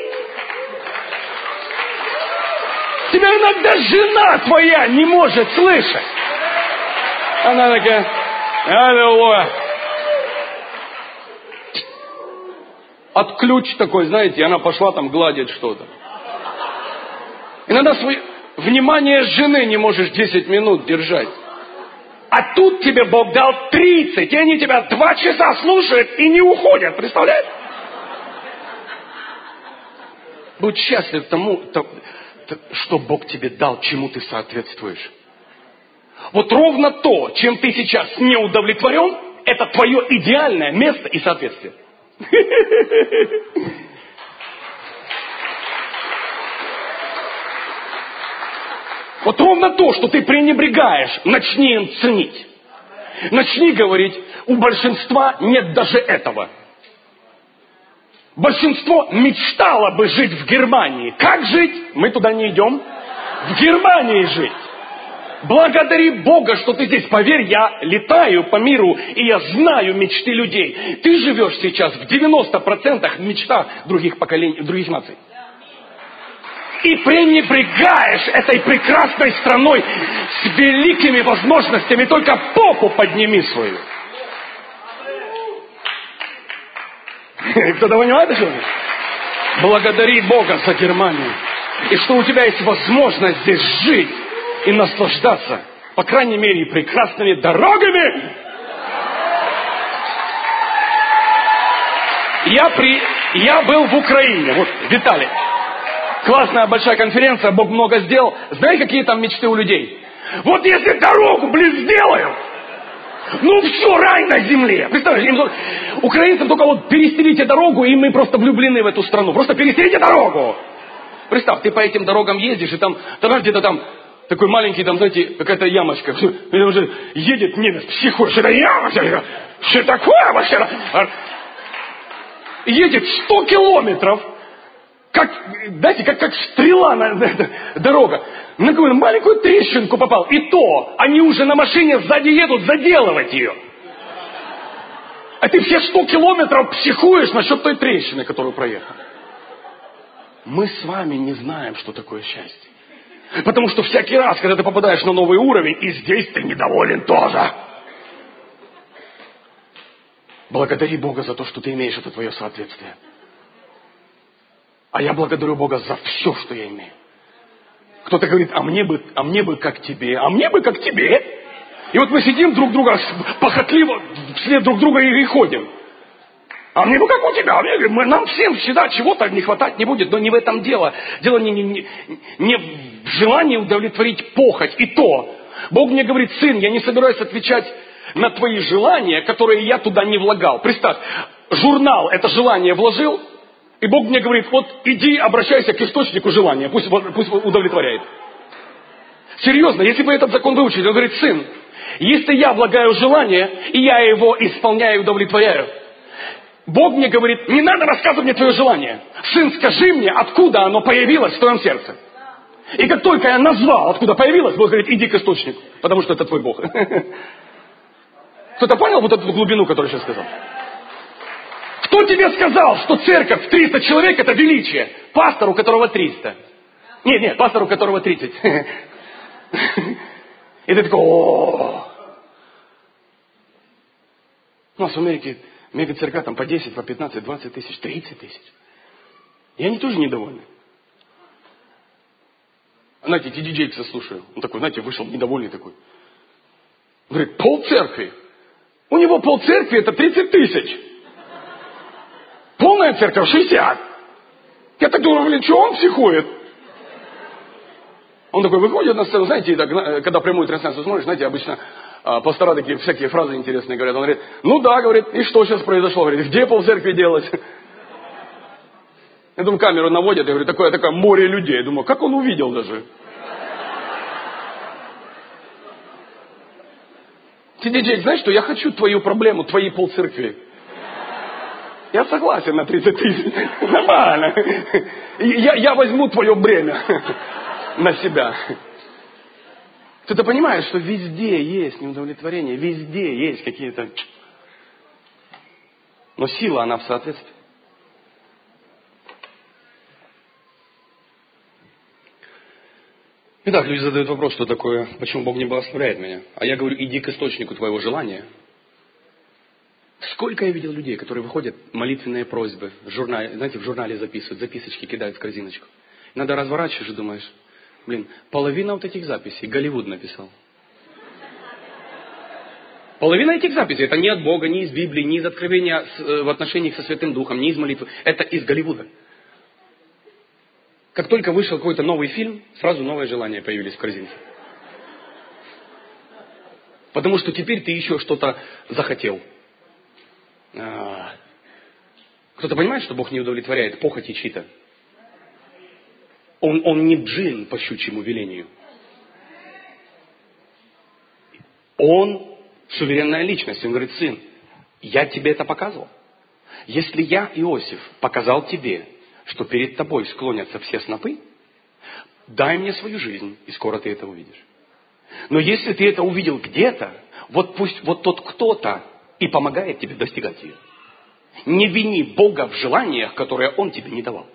[SPEAKER 1] Тебя иногда жена твоя не может слышать. Она такая, алло. От ключ такой, знаете, она пошла там гладит что-то. Иногда свое внимание жены не можешь 10 минут держать. А тут тебе Бог дал 30, и они тебя 2 часа слушают и не уходят. Представляешь? Будь счастлив тому, что Бог тебе дал, чему ты соответствуешь. Вот ровно то, чем ты сейчас не удовлетворен, это твое идеальное место и соответствие. Вот ровно то, что ты пренебрегаешь, начни им ценить. Начни говорить, у большинства нет даже этого. Большинство мечтало бы жить в Германии. Как жить? Мы туда не идем. В Германии жить. Благодари Бога, что ты здесь. Поверь, я летаю по миру, и я знаю мечты людей. Ты живешь сейчас в 90% мечтах других поколений, других наций. И пренебрегаешь этой прекрасной страной с великими возможностями. Только попу подними свою. Кто-то понимает, о чем я? Благодари Бога за Германию. И что у тебя есть возможность здесь жить и наслаждаться, по крайней мере, прекрасными дорогами. Я был в Украине. Вот, Виталий. Классная большая конференция, Бог много сделал. Знаете, какие там мечты у людей?
[SPEAKER 2] Вот если дорогу, сделают, ну все, рай на земле. Представляешь, украинцам только вот перестелите дорогу, и мы просто влюблены в эту страну. Просто перестелите дорогу. Представь, ты по этим дорогам ездишь, и там где-то там такой маленький, там, знаете, какая-то ямочка. И уже едет немец, психует, что это ямочка, что такое вообще? Едет 100 километров, как стрела дорога. На какую-то маленькую трещинку попал. И то, они уже на машине сзади едут заделывать ее. А ты все 100 километров психуешь насчет той трещины, которую проехал. Мы с вами не знаем, что такое счастье. Потому что всякий раз, когда ты попадаешь на новый уровень, и здесь ты недоволен тоже. Благодари Бога за то, что ты имеешь это твое соответствие. А я благодарю Бога за все, что я имею. Кто-то говорит, а мне бы как тебе, а мне бы как тебе. И вот мы сидим друг друга похотливо вслед друг друга и ходим. А мне бы как у тебя, нам всем всегда чего-то не хватать не будет, но не в этом дело. Дело не в желании удовлетворить похоть. И то, Бог мне говорит, сын, я не собираюсь отвечать на твои желания, которые я туда не влагал. Представь, журнал это желание вложил, и Бог мне говорит, вот иди обращайся к источнику желания, пусть удовлетворяет. Серьезно, если бы этот закон выучили, он говорит, сын, если я влагаю желание, и я его исполняю и удовлетворяю, Бог мне говорит, не надо рассказывать мне твое желание. Сын, скажи мне, откуда оно появилось в твоем сердце. И как только я назвал, откуда появилось, Бог говорит, иди к источнику, потому что это твой Бог. Кто-то понял вот эту глубину, которую я сейчас сказал? Кто тебе сказал, что церковь в 300 человек это величие? Пастор, у которого 300. Нет, пастор, у которого 30. И ты такой, о. У нас в Америке мега-церква там по 10, по 15, 20 тысяч, 30 тысяч. И они тоже недовольны. Знаете, эти диджейки слушаю. Он такой, знаете, вышел недовольный такой. Говорит, полцеркви. У него полцеркви это 30 тысяч. Полная церковь 60. Я так думаю, что он психует? Он такой выходит на сцену, знаете, когда прямую трансляцию смотришь, знаете, обычно пастора такие всякие фразы интересные говорят. Он говорит, ну да, говорит, и что сейчас произошло? Говорит, где полцеркви делать? Я думаю, камеру наводят, я говорю, такое море людей. Я думаю, как он увидел даже? Ты, диджей, знаешь что, я хочу твою проблему, твои полцеркви. Я согласен на 30 тысяч. Нормально. Я возьму твое бремя на себя. Ты-то понимаешь, что везде есть неудовлетворение, везде есть какие-то... Но сила, она в соответствии. Итак, люди задают вопрос, что такое, почему Бог не благословляет меня. А я говорю, иди к источнику твоего желания. Сколько я видел людей, которые выходят, молитвенные просьбы, в журнале записывают, записочки кидают в корзиночку. Надо разворачиваешь и думаешь, половина вот этих записей Голливуд написал. Половина этих записей, это не от Бога, не из Библии, не из откровения в отношениях со Святым Духом, не из молитвы. Это из Голливуда. Как только вышел какой-то новый фильм, сразу новые желания появились в корзинке. Потому что теперь ты еще что-то захотел. Кто-то понимает, что Бог не удовлетворяет похоти чьи-то? Он не джин по щучьему велению. Он суверенная личность. Он говорит, сын, я тебе это показывал. Если я, Иосиф, показал тебе, что перед тобой склонятся все снопы, дай мне свою жизнь, и скоро ты это увидишь. Но если ты это увидел где-то, вот пусть вот тот кто-то и помогает тебе достигать ее. Не вини Бога в желаниях, которые Он тебе не давал.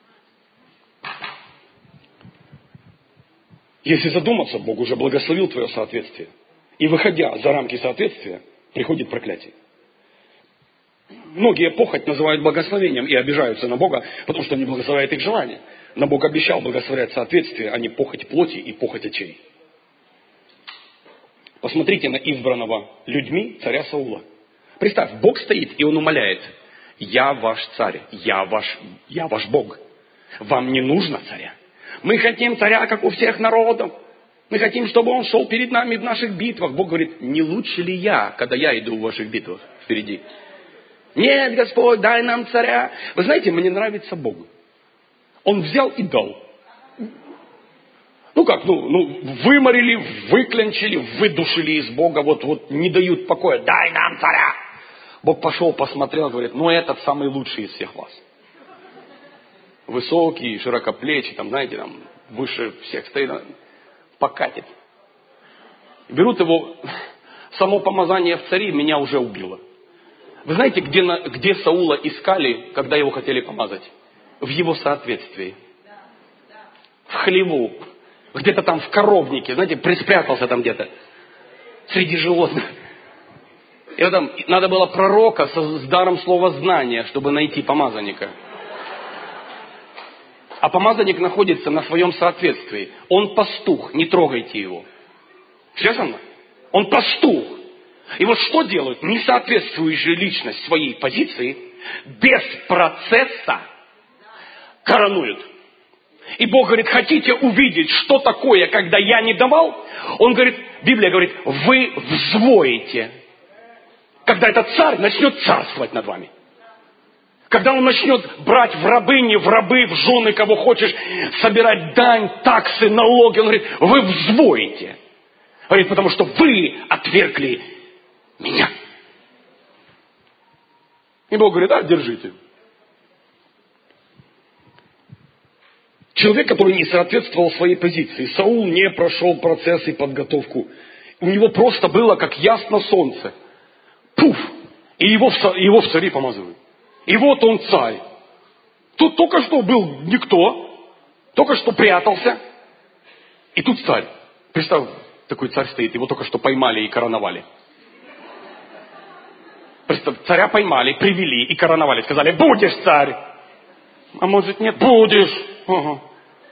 [SPEAKER 2] Если задуматься, Бог уже благословил твое соответствие. И выходя за рамки соответствия, приходит проклятие. Многие похоть называют благословением и обижаются на Бога, потому что Он не благословляет их желания. Но Бог обещал благословлять соответствие, а не похоть плоти и похоть очей. Посмотрите на избранного людьми царя Саула. Представь, Бог стоит, и Он умоляет. Я ваш царь, я ваш Бог. Вам не нужно царя. Мы хотим царя, как у всех народов. Мы хотим, чтобы Он шел перед нами в наших битвах. Бог говорит, не лучше ли я, когда я иду в ваших битвах впереди? Нет, Господь, дай нам царя. Вы знаете, мне нравится Бог. Он взял и дал. Выморили, выклянчили, выдушили из Бога, вот не дают покоя. Дай нам царя. Бог пошел, посмотрел, говорит, этот самый лучший из всех вас. Высокий, широкоплечий, выше всех стоит, покатит. Берут его, само помазание в цари меня уже убило. Вы знаете, где Саула искали, когда его хотели помазать? В его соответствии. В хлеву. Где-то там в коровнике, приспрятался там где-то. Среди животных. И надо было пророка с даром слова знания, чтобы найти помазанника. А помазанник находится на своем соответствии. Он пастух, не трогайте его. Серьезно? Он пастух. И что делают? Несоответствующая личность своей позиции без процесса коронуют. И Бог говорит, хотите увидеть, что такое, когда я не давал? Он говорит, Библия говорит, вы взвоите. Когда этот царь начнет царствовать над вами. Когда он начнет брать в рабыни, в рабы, в жены, кого хочешь, собирать дань, таксы, налоги. Он говорит, вы взвоите. Говорит, потому что вы отвергли меня. И Бог говорит, держите. Человек, который не соответствовал своей позиции. Саул не прошел процесс и подготовку. У него просто было, как ясно солнце. Пуф! И его в цари помазывают. И вот он царь. Тут только что был никто. Только что прятался. И тут царь. Представь, такой царь стоит. Его только что поймали и короновали. Представь, царя поймали, привели и короновали. Сказали, будешь царь. А может нет? Будешь. Ага.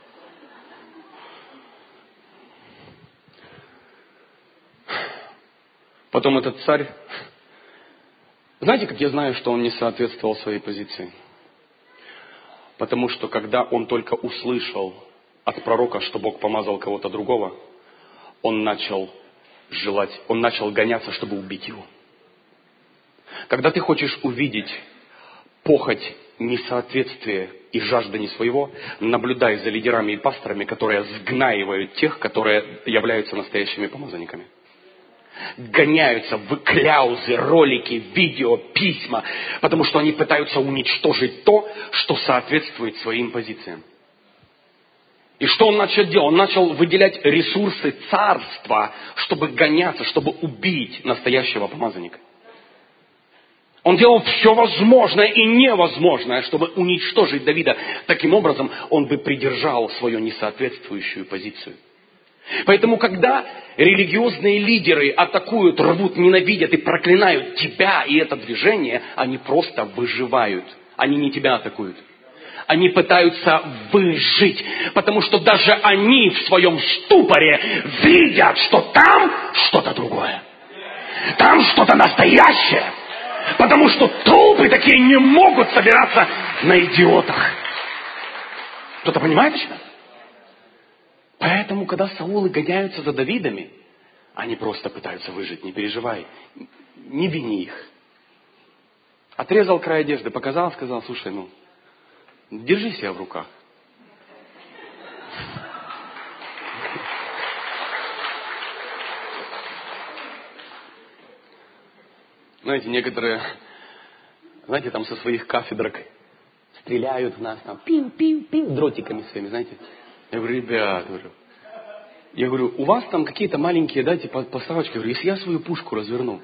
[SPEAKER 2] Потом этот царь... Знаете, как я знаю, что он не соответствовал своей позиции? Потому что когда он только услышал от пророка, что Бог помазал кого-то другого, он начал гоняться, чтобы убить его. Когда ты хочешь увидеть похоть, несоответствие и жажда не своего, наблюдай за лидерами и пасторами, которые сгнаивают тех, которые являются настоящими помазанниками. Гоняются в кляузы, ролики, видео, письма, потому что они пытаются уничтожить то, что соответствует своим позициям. И что он начал делать? Он начал выделять ресурсы царства, чтобы гоняться, чтобы убить настоящего помазанника. Он делал все возможное и невозможное, чтобы уничтожить Давида. Таким образом, он бы придержал свою несоответствующую позицию. Поэтому, когда религиозные лидеры атакуют, рвут, ненавидят и проклинают тебя и это движение, они просто выживают. Они не тебя атакуют. Они пытаются выжить, потому что даже они в своем ступоре видят, что там что-то другое. Там что-то настоящее. Потому что толпы такие не могут собираться на идиотах. Кто-то понимает еще? Поэтому, когда Саулы гоняются за Давидами, они просто пытаются выжить, не переживай, не вини их. Отрезал край одежды, показал, сказал, слушай, держи себя в руках. Знаете, некоторые, там со своих кафедрок стреляют в нас, пиу-пиу-пиу, дротиками своими, знаете. Я говорю, ребят, у вас там какие-то маленькие, дайте поставочки. Я говорю, если я свою пушку разверну.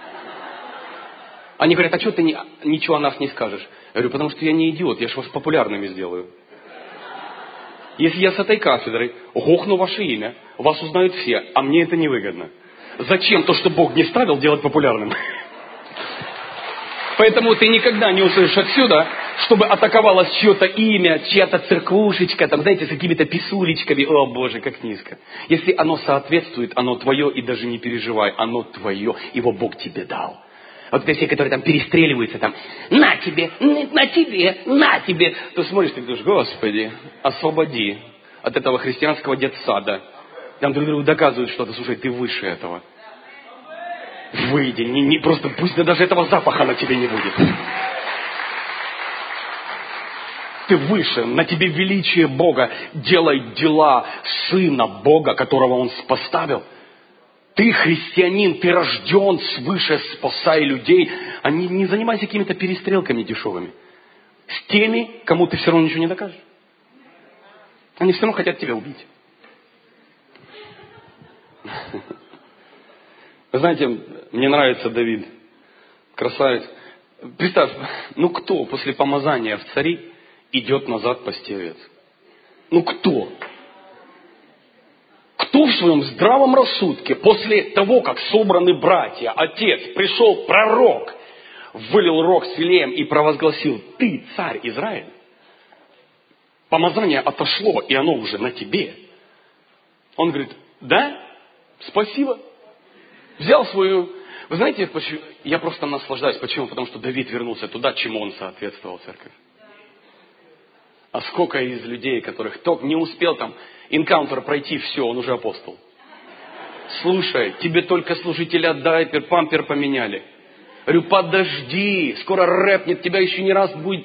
[SPEAKER 2] Они говорят, а что ты ничего о нас не скажешь? Я говорю, потому что я не идиот, я же вас популярными сделаю. Если я с этой кафедрой гохну ваше имя, вас узнают все, а мне это невыгодно. Зачем то, что Бог не ставил, делать популярным? Поэтому ты никогда не услышишь отсюда, чтобы атаковалось чье-то имя, чья-то церквушечка, с какими-то писулечками. О, Боже, как низко. Если оно соответствует, оно твое, и даже не переживай, оно твое, его Бог тебе дал. Вот это все, которые там перестреливаются, на тебе, на тебе, на тебе. Ты смотришь, ты говоришь, Господи, освободи от этого христианского детсада. Там друг другу доказывают что-то. Слушай, ты выше этого. Выйди. Не просто, пусть даже этого запаха на тебе не будет. Ты выше, на тебе величие Бога. Делай дела Сына Бога, которого Он поставил. Ты христианин, ты рожден свыше, спасай людей. А не занимайся какими-то перестрелками дешевыми. С теми, кому ты все равно ничего не докажешь. Они все равно хотят тебя убить. Вы знаете, мне нравится Давид. Красавец. Представь, кто после помазания в цари идет назад пасти овец? Кто? Кто в своем здравом рассудке после того, как собраны братья, отец, пришел пророк, вылил рог с филеем и провозгласил: ты царь Израиль? Помазание отошло, и оно уже на тебе. Он говорит: да, спасибо. Взял свою... Вы знаете, почему? Я просто наслаждаюсь. Почему? Потому что Давид вернулся туда, чему он соответствовал, церковь. А сколько из людей, которых только не успел там энкаунтер пройти, все, он уже апостол. Слушай, тебе только служителя дайпер, пампер поменяли. Говорю, подожди, скоро рэпнет, тебя еще не раз будет...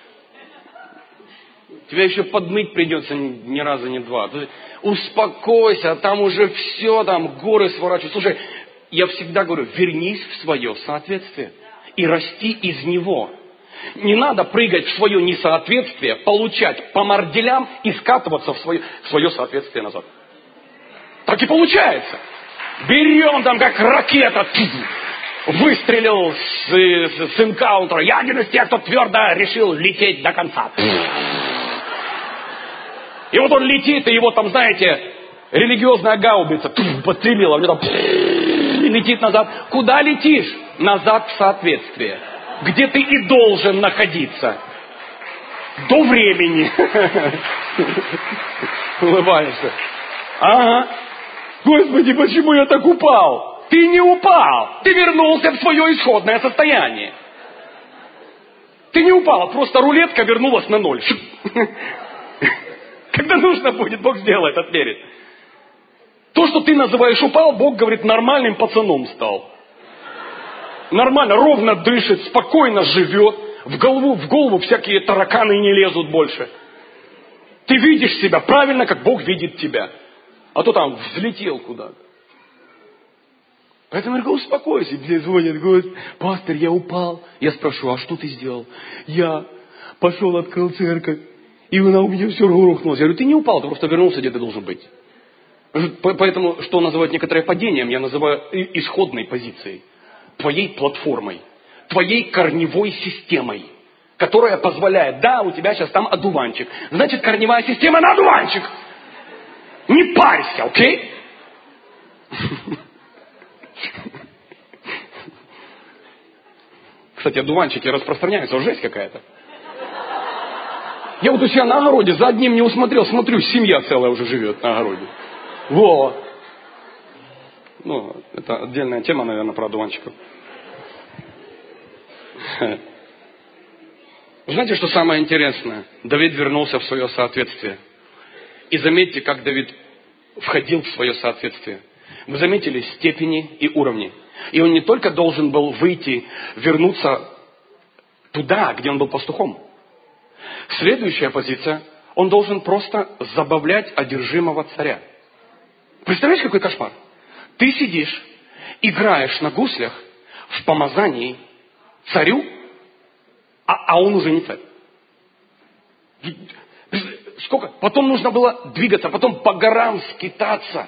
[SPEAKER 2] Тебя еще подмыть придется ни раза, ни два. Успокойся, там уже все, там горы сворачивают. Слушай, я всегда говорю, вернись в свое соответствие и расти из него. Не надо прыгать в свое несоответствие, получать по морделям и скатываться в свое соответствие назад. Так и получается. Берем там как ракета, выстрелил с энкаунтера. Я один из тех, кто твердо решил лететь до конца. И вот он летит, и его там, знаете, религиозная гаубица подстрелила, он там летит назад. Куда летишь? Назад в соответствие. Где ты и должен находиться. До времени. Улыбаешься. Ага. Господи, почему я так упал? Ты не упал. Ты вернулся в свое исходное состояние. Ты не упал, просто рулетка вернулась на ноль. Когда нужно будет, Бог сделает, отмерит. То, что ты называешь упал, Бог говорит, нормальным пацаном стал. Нормально, ровно дышит, спокойно живет. В голову всякие тараканы не лезут больше. Ты видишь себя правильно, как Бог видит тебя. А то там взлетел куда-то. Поэтому я говорю, успокойся. Мне звонят, говорят, пастор, я упал. Я спрашиваю, а что ты сделал? Я пошел, открыл церковь. И у меня все рухнулось. Я говорю, ты не упал, ты просто вернулся, где ты должен быть. Поэтому, что называют некоторые падением, я называю исходной позицией. Твоей платформой. Твоей корневой системой. Которая позволяет, да, у тебя сейчас там одуванчик. Значит, корневая система на одуванчик. Не парься, окей? Кстати, одуванчики распространяются, жесть какая-то. Я вот у себя на огороде за одним не усмотрел, смотрю, семья целая уже живет на огороде. Во! Это отдельная тема, наверное, про одуванчиков. Знаете, что самое интересное? Давид вернулся в свое соответствие. И заметьте, как Давид входил в свое соответствие. Вы заметили степени и уровни. И он не только должен был выйти, вернуться туда, где он был пастухом. Следующая позиция. Он должен просто забавлять одержимого царя. Представляешь, какой кошмар? Ты сидишь, играешь на гуслях в помазании царю, а он уже не царь. Сколько? Потом нужно было двигаться, потом по горам скитаться.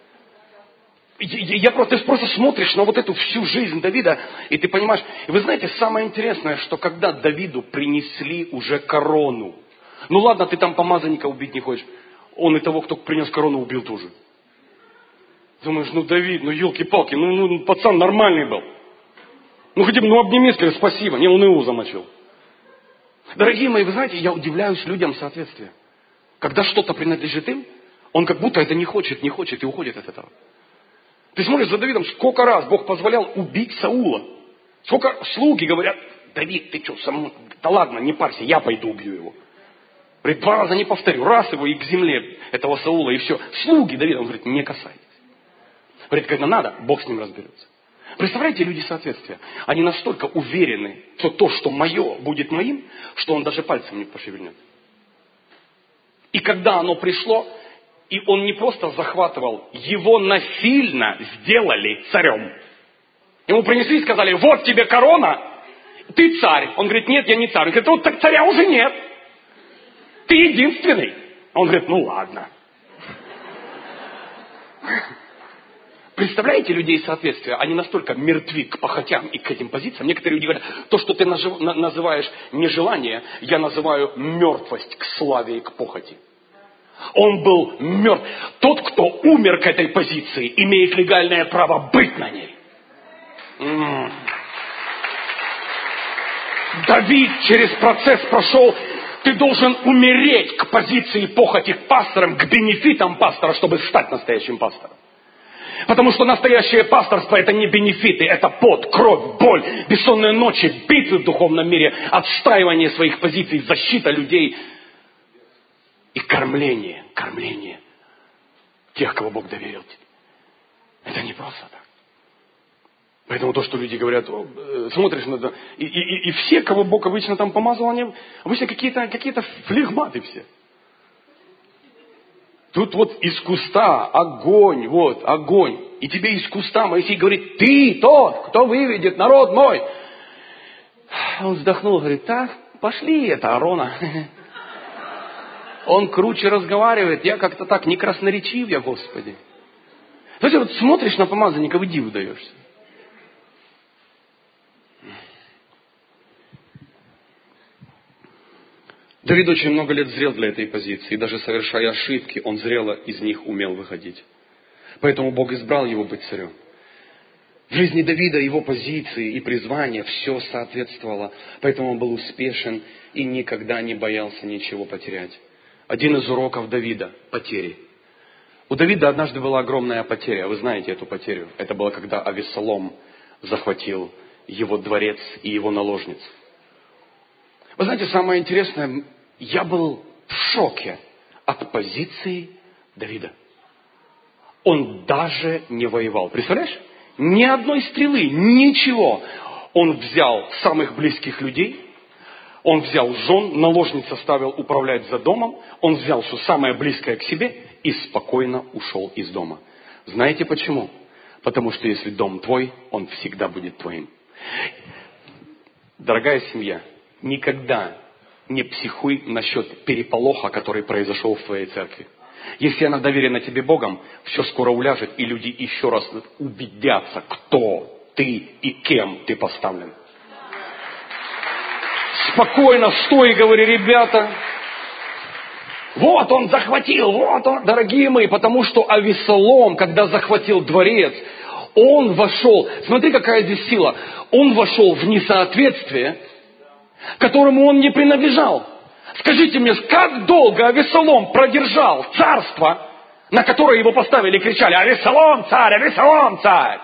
[SPEAKER 2] Ты просто смотришь на вот эту всю жизнь Давида, и ты понимаешь. И вы знаете, самое интересное, что когда Давиду принесли уже корону, ладно, ты там помазанника убить не хочешь, он и того, кто принес корону, убил тоже. Думаешь, Давид, елки-палки, пацан нормальный был. Хотя бы, обними, скажи спасибо. Не, он его замочил. Дорогие мои, вы знаете, я удивляюсь людям соответствия. Когда что-то принадлежит им, он как будто это не хочет и уходит от этого. Ты смотришь за Давидом, сколько раз Бог позволял убить Саула. Сколько слуги говорят, Давид, ты что, да ладно, не парься, я пойду убью его. Говорит, 2 раза не повторю. Раз его и к земле этого Саула, и все. Слуги Давида, он говорит, не касайтесь. Говорит, когда надо, Бог с ним разберется. Представляете, люди соответствия. Они настолько уверены, что то, что мое, будет моим, что он даже пальцем не пошевельнет. И когда оно пришло, и он не просто захватывал, его насильно сделали царем. Ему принесли и сказали, вот тебе корона, ты царь. Он говорит, нет, я не царь. Он говорит, вот так царя уже нет. Ты единственный. Он говорит, ну ладно. Представляете людей соответствия? Они настолько мертвы к похотям и к этим позициям. Некоторые люди говорят, то, что ты называешь нежелание, я называю мертвость к славе и к похоти. Он был мертв. Тот, кто умер к этой позиции, имеет легальное право быть на ней. Давид через процесс прошел. Ты должен умереть к позиции похоти к пасторам, к бенефитам пастора, чтобы стать настоящим пастором. Потому что настоящее пасторство — это не бенефиты, это пот, кровь, боль, бессонные ночи, битвы в духовном мире, отстаивание своих позиций, защита людей и кормление тех, кого Бог доверил тебе. Это не просто так. Поэтому то, что люди говорят, смотришь на это, и все, кого Бог обычно там помазал, они обычно какие-то флегматы все. Тут вот из куста огонь, вот, огонь. И тебе из куста Моисей говорит, ты тот, кто выведет народ мой. Он вздохнул, говорит, так, пошли это Аарона. Он круче разговаривает, я как-то так не красноречив я, Господи. Знаете, вот смотришь на помазанника, в диву даешься. Давид очень много лет зрел для этой позиции, и даже совершая ошибки, он зрело из них умел выходить. Поэтому Бог избрал его быть царем. В жизни Давида его позиции и призвания все соответствовало, поэтому он был успешен и никогда не боялся ничего потерять. Один из уроков Давида – потери. У Давида однажды была огромная потеря, вы знаете эту потерю. Это было, когда Авессалом захватил его дворец и его наложниц. Вы знаете, самое интересное, я был в шоке от позиции Давида. Он даже не воевал. Представляешь? Ни одной стрелы, ничего. Он взял самых близких людей, он взял жен, наложниц оставил управлять за домом, он взял все самое близкое к себе и спокойно ушел из дома. Знаете почему? Потому что если дом твой, он всегда будет твоим. Дорогая семья, никогда не психуй насчет переполоха, который произошел в твоей церкви. Если она доверена тебе Богом, все скоро уляжет, и люди еще раз убедятся, кто ты и кем ты поставлен. Спокойно стой и говори, ребята, вот он захватил, вот он, дорогие мои, потому что Авессалом, когда захватил дворец, он вошел, смотри, какая здесь сила, он вошел в несоответствие, которому он не принадлежал. Скажите мне, как долго Авессалом продержал царство, на которое его поставили и кричали: «Авессалом царь! Авессалом царь!»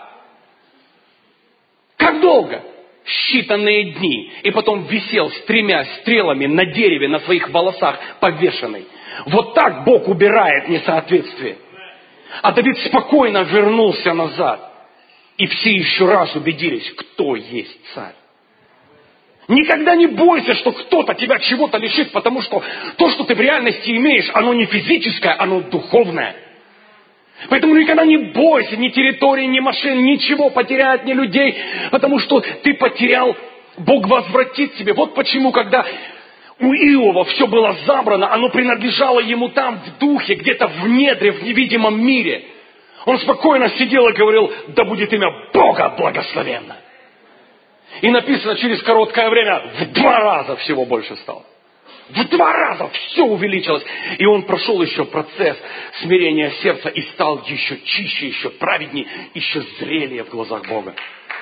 [SPEAKER 2] Как долго? Считанные дни. И потом висел с 3 стрелами на дереве на своих волосах повешенный. Вот так Бог убирает несоответствие. А Давид спокойно вернулся назад. И все еще раз убедились, кто есть царь. Никогда не бойся, что кто-то тебя чего-то лишит, потому что то, что ты в реальности имеешь, оно не физическое, оно духовное. Поэтому никогда не бойся ни территории, ни машин, ничего потерять, ни людей, потому что ты потерял, Бог возвратит тебе. Вот почему, когда у Иова все было забрано, оно принадлежало ему там, в духе, где-то в недре, в невидимом мире. Он спокойно сидел и говорил: да будет имя Бога благословенно. И написано, через короткое время в 2 раза всего больше стало. В 2 раза все увеличилось. И он прошел еще процесс смирения сердца и стал еще чище, еще праведнее, еще зрелее в глазах Бога.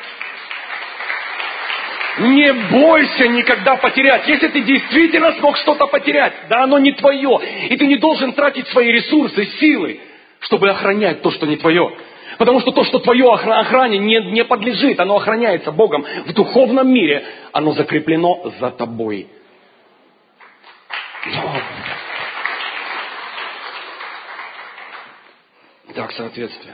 [SPEAKER 2] Не бойся никогда потерять. Если ты действительно смог что-то потерять, да оно не твое. И ты не должен тратить свои ресурсы, силы, чтобы охранять то, что не твое. Потому что то, что твое охране, не подлежит, оно охраняется Богом. В духовном мире оно закреплено за тобой.
[SPEAKER 1] Итак, соответствие.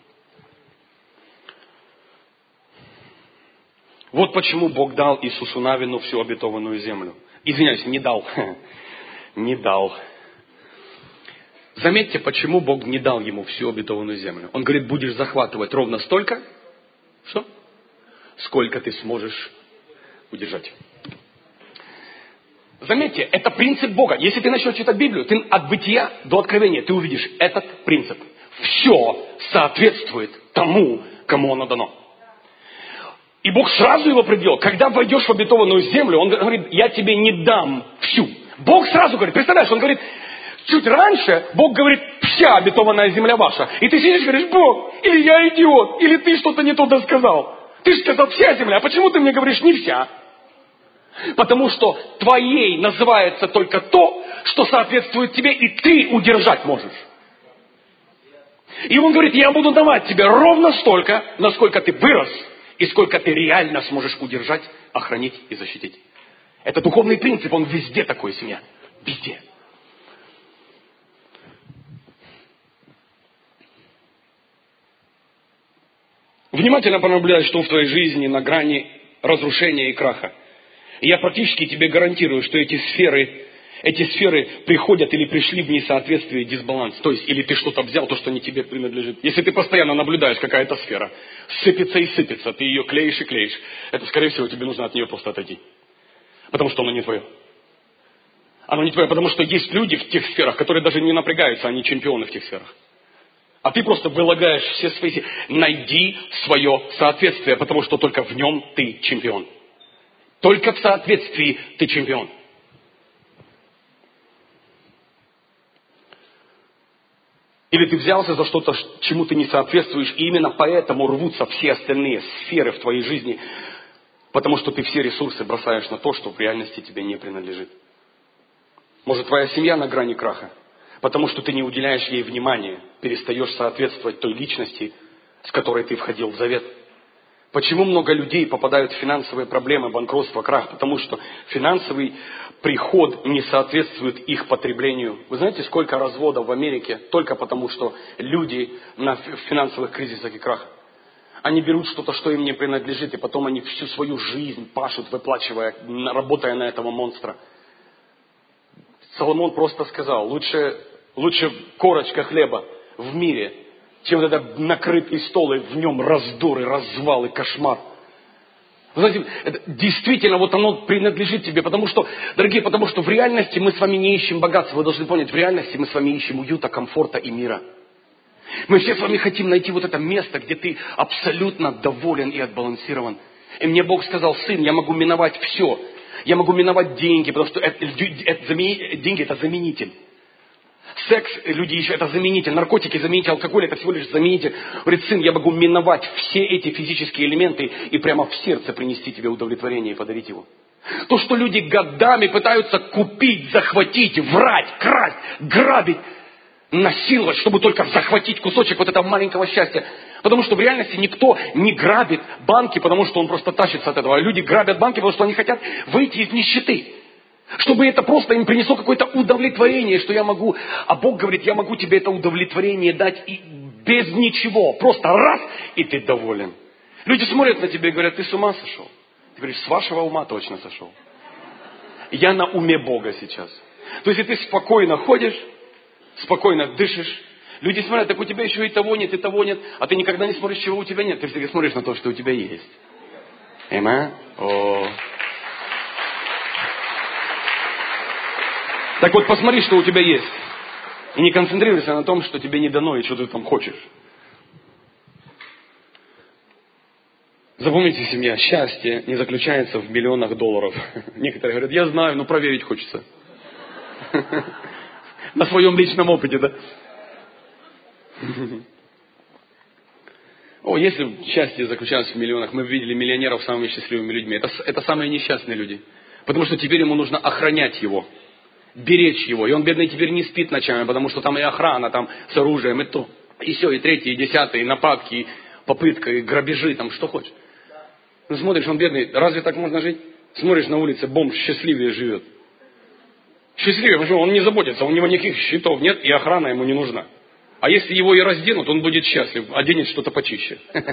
[SPEAKER 1] Вот почему Бог дал Иисусу Навину всю обетованную землю. Извиняюсь, не дал. Не дал. Заметьте, почему Бог не дал ему всю обетованную землю. Он говорит, будешь захватывать ровно столько, что? Сколько ты сможешь удержать. Заметьте, это принцип Бога. Если ты начнешь читать Библию, ты от бытия до откровения, ты увидишь этот принцип. Все соответствует тому, кому оно дано. И Бог сразу его определил. Когда войдешь в обетованную землю, Он говорит, я тебе не дам всю. Бог сразу говорит, представляешь, Он говорит, чуть раньше Бог говорит, вся обетованная земля ваша. И ты сидишь и говоришь, Бог, или я идиот, или ты что-то не то сказал. Ты же сказал, вся земля, а почему ты мне говоришь не вся? Потому что твоей называется только то, что соответствует тебе, и ты удержать можешь. И Он говорит, я буду давать тебе ровно столько, насколько ты вырос, и сколько ты реально сможешь удержать, охранить и защитить. Это духовный принцип, он везде такой, семья. Везде. Внимательно понаблюдай, что в твоей жизни на грани разрушения и краха. И я практически тебе гарантирую, что эти сферы приходят или пришли в несоответствие и дисбаланс. То есть, или ты что-то взял, то, что не тебе принадлежит. Если ты постоянно наблюдаешь, какая-то сфера сыпется и сыпется, ты ее клеишь и клеишь, это, скорее всего, тебе нужно от нее просто отойти. Потому что оно не твое. Оно не твое, потому что есть люди в тех сферах, которые даже не напрягаются, они чемпионы в тех сферах. А ты просто вылагаешь все свои силы. Найди свое соответствие, потому что только в нем ты чемпион. Только в соответствии ты чемпион. Или ты взялся за что-то, чему ты не соответствуешь, и именно поэтому рвутся все остальные сферы в твоей жизни, потому что ты все ресурсы бросаешь на то, что в реальности тебе не принадлежит. Может, твоя семья на грани краха, потому что ты не уделяешь ей внимания, перестаешь соответствовать той личности, с которой ты входил в завет. Почему много людей попадают в финансовые проблемы, банкротство, крах? Потому что финансовый приход не соответствует их потреблению. Вы знаете, сколько разводов в Америке только потому, что люди в финансовых кризисах и крахах? Они берут что-то, что им не принадлежит, и потом они всю свою жизнь пашут, выплачивая, работая на этого монстра. Соломон просто сказал, лучше корочка хлеба в мире, чем этот накрытый стол, и в нем раздор, и развал, и кошмар. Вы знаете, это действительно вот оно принадлежит тебе, потому что, дорогие, потому что в реальности мы с вами не ищем богатства. Вы должны понять, в реальности мы с вами ищем уюта, комфорта и мира. Мы все с вами хотим найти вот это место, где ты абсолютно доволен и отбалансирован. И мне Бог сказал, сын, я могу миновать все. Я могу миновать деньги, потому что деньги это заменитель. Секс, люди ищут, это заменитель. Наркотики, заменитель. Алкоголь, это всего лишь заменитель. Говорит, сын, я могу миновать все эти физические элементы и прямо в сердце принести тебе удовлетворение и подарить его. То, что люди годами пытаются купить, захватить, врать, красть, грабить, насиловать, чтобы только захватить кусочек вот этого маленького счастья. Потому что в реальности никто не грабит банки, потому что он просто тащится от этого. А люди грабят банки, потому что они хотят выйти из нищеты. Чтобы это просто им принесло какое-то удовлетворение, что я могу. А Бог говорит, я могу тебе это удовлетворение дать и без ничего. Просто раз, и ты доволен. Люди смотрят на тебя и говорят, ты с ума сошел? Ты говоришь, с вашего ума точно сошел. Я на уме Бога сейчас. То есть, если ты спокойно ходишь, спокойно дышишь, люди смотрят, так у тебя еще и того нет, а ты никогда не смотришь, чего у тебя нет. Ты всегда смотришь на то, что у тебя есть. Аминь. Так вот, посмотри, что у тебя есть. И не концентрируйся на том, что тебе не дано и что ты там хочешь. Запомните, семья, счастье не заключается в миллионах долларов. Некоторые говорят, я знаю, но проверить хочется. На своем личном опыте, да? Если счастье заключалось в миллионах, мы видели миллионеров самыми счастливыми людьми. Это самые несчастные люди. Потому что теперь ему нужно охранять его. Беречь его. И он, бедный, теперь не спит ночами, потому что там и охрана, там с оружием, и то, и все, и третье, и десятое, и нападки, и попытка, и грабежи, там что хочешь. Ну смотришь, он бедный, разве так можно жить? Смотришь на улице, бомж счастливее живет. Счастливее, потому что он не заботится, у него никаких счетов нет, и охрана ему не нужна. А если его и разденут, он будет счастлив, оденет что-то почище.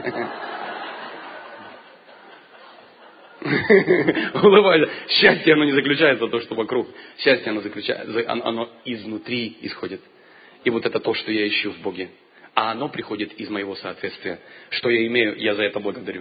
[SPEAKER 1] Улыбайся. Счастье, оно не заключается в том, что вокруг. Счастье, оно заключается, оно изнутри исходит. И вот это то, что я ищу в Боге. А оно приходит из моего соответствия. Что я имею, я за это благодарю.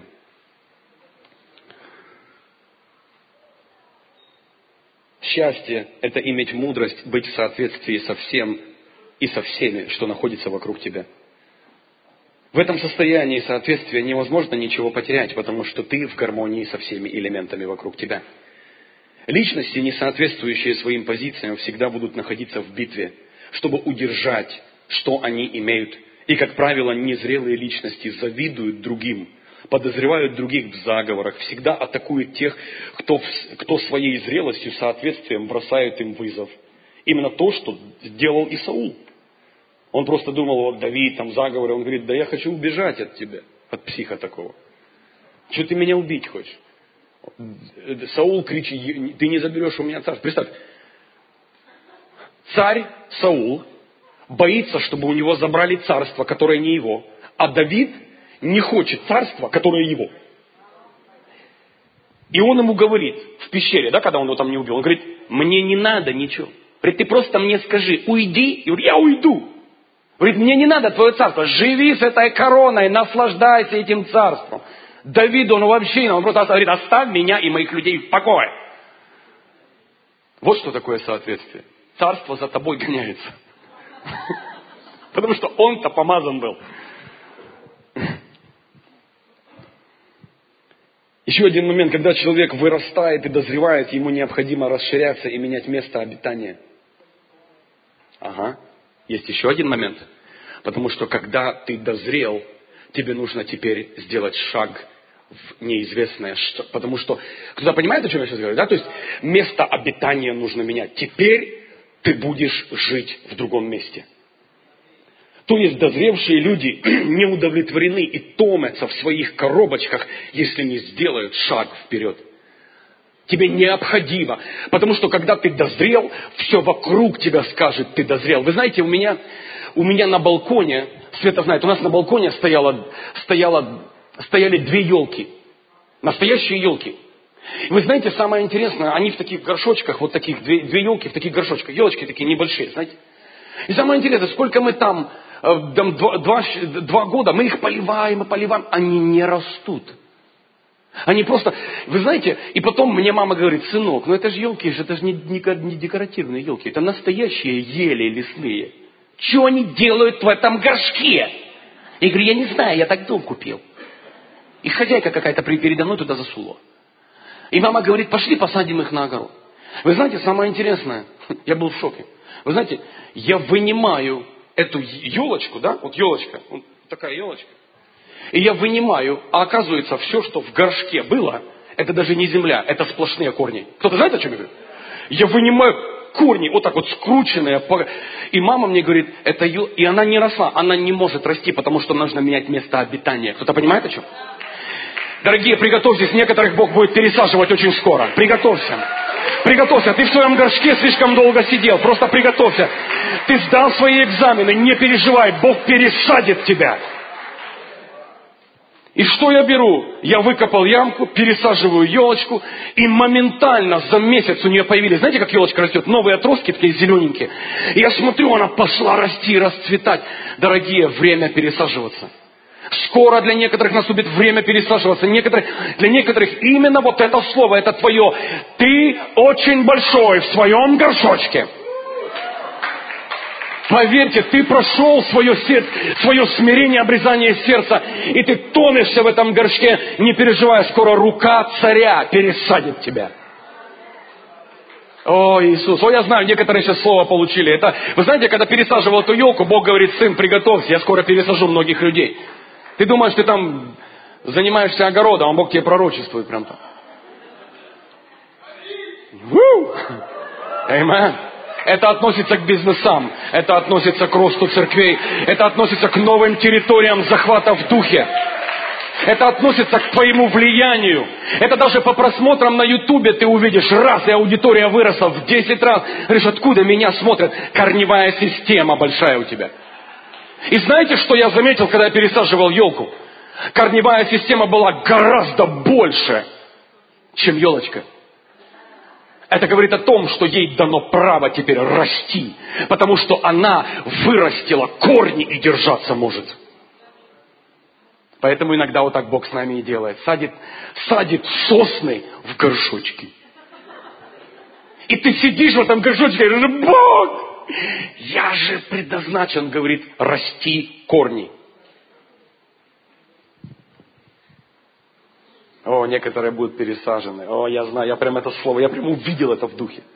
[SPEAKER 1] Счастье – это иметь мудрость быть в соответствии со всем и со всеми, что находится вокруг тебя. В этом состоянии соответствия невозможно ничего потерять, потому что ты в гармонии со всеми элементами вокруг тебя. Личности, не соответствующие своим позициям, всегда будут находиться в битве, чтобы удержать, что они имеют. И, как правило, незрелые личности завидуют другим, подозревают других в заговорах, всегда атакуют тех, кто своей зрелостью, соответствием бросает им вызов. Именно то, что сделал и Саул. Он просто думал, вот Давид, там заговоры, он говорит, да я хочу убежать от тебя, от психа такого. Что ты меня убить хочешь? Саул кричит, ты не заберешь у меня царство. Представь, царь Саул боится, чтобы у него забрали царство, которое не его, а Давид не хочет царства, которое его. И он ему говорит в пещере, да, когда он его там не убил, он говорит, мне не надо ничего. Говорит, ты просто мне скажи, уйди, и говорит, я уйду. Говорит, мне не надо твое царство, живи с этой короной, наслаждайся этим царством. Давид, он вообще, он просто говорит, оставь меня и моих людей в покое. Вот что такое соответствие. Царство за тобой гоняется. Потому что он-то помазан был. Еще один момент, когда человек вырастает и дозревает, ему необходимо расширяться и менять место обитания. Ага. Есть еще один момент. Потому что когда ты дозрел, тебе нужно теперь сделать шаг в неизвестное. Потому что, кто-то понимает, о чем я сейчас говорю? Да? То есть место обитания нужно менять. Теперь ты будешь жить в другом месте. То есть дозревшие люди не удовлетворены и томятся в своих коробочках, если не сделают шаг вперед. Тебе необходимо. Потому что когда ты дозрел, все вокруг тебя скажет, ты дозрел. Вы знаете, у меня на балконе, Света знает, у нас на балконе стояли 2 елки. Настоящие елки. И вы знаете, самое интересное, они в таких горшочках, вот таких 2 елки в таких горшочках. Елочки такие небольшие, знаете. И самое интересное, сколько мы там 2 года, мы их поливаем и поливаем, они не растут. Они просто, вы знаете, и потом мне мама говорит, сынок, ну это же елки, это же не декоративные елки, это настоящие ели лесные. Что они делают в этом горшке? Я говорю, я не знаю, я так дом купил. И хозяйка какая-то передо мной туда засунула. И мама говорит, пошли посадим их на огород. Вы знаете, самое интересное, я был в шоке. Вы знаете, я вынимаю эту елочку, да, вот елочка, вот такая елочка. И я вынимаю, а оказывается, все, что в горшке было, это даже не земля, это сплошные корни. Кто-то знает, о чем я говорю? Я вынимаю корни, вот так вот скрученные. И мама мне говорит, и она не росла, она не может расти, потому что нужно менять место обитания. Кто-то понимает, о чем? Дорогие, приготовьтесь, некоторых Бог будет пересаживать очень скоро. Приготовься. Приготовься, ты в своем горшке слишком долго сидел, просто приготовься. Ты сдал свои экзамены, не переживай, Бог пересадит тебя. И что я беру? Я выкопал ямку, пересаживаю елочку, и моментально за месяц у нее появились, знаете, как елочка растет? Новые отростки, такие зелененькие. И я смотрю, она пошла расти, расцветать. Дорогие, время пересаживаться. Скоро для некоторых наступит время пересаживаться. Для некоторых именно вот это слово, это твое. Ты очень большой в своем горшочке. Поверьте, ты прошел свое смирение, обрезание сердца, и ты тонешься в этом горшке, не переживай, скоро рука царя пересадит тебя. О, Иисус, я знаю, некоторые сейчас слово получили. Это, вы знаете, когда пересаживал эту елку, Бог говорит, сын, приготовься, я скоро пересажу многих людей. Ты думаешь, ты там занимаешься огородом, а Бог тебе пророчествует прям там. Аминь. Это относится к бизнесам, это относится к росту церквей, это относится к новым территориям захвата в духе. Это относится к твоему влиянию. Это даже по просмотрам на Ютубе ты увидишь, раз, и аудитория выросла в 10 раз. Говоришь, откуда меня смотрят? Корневая система большая у тебя.
[SPEAKER 2] И знаете, что я заметил, когда я пересаживал елку? Корневая система была гораздо больше, чем елочка. Это говорит о том, что ей дано право теперь расти, потому что она вырастила корни и держаться может. Поэтому иногда вот так Бог с нами и делает. Садит сосны в горшочки. И ты сидишь в этом горшочке и говоришь: Бог, я же предназначен, говорит, расти корни. О, некоторые будут пересажены. О, я знаю, я прям это слово, я прям увидел это в духе.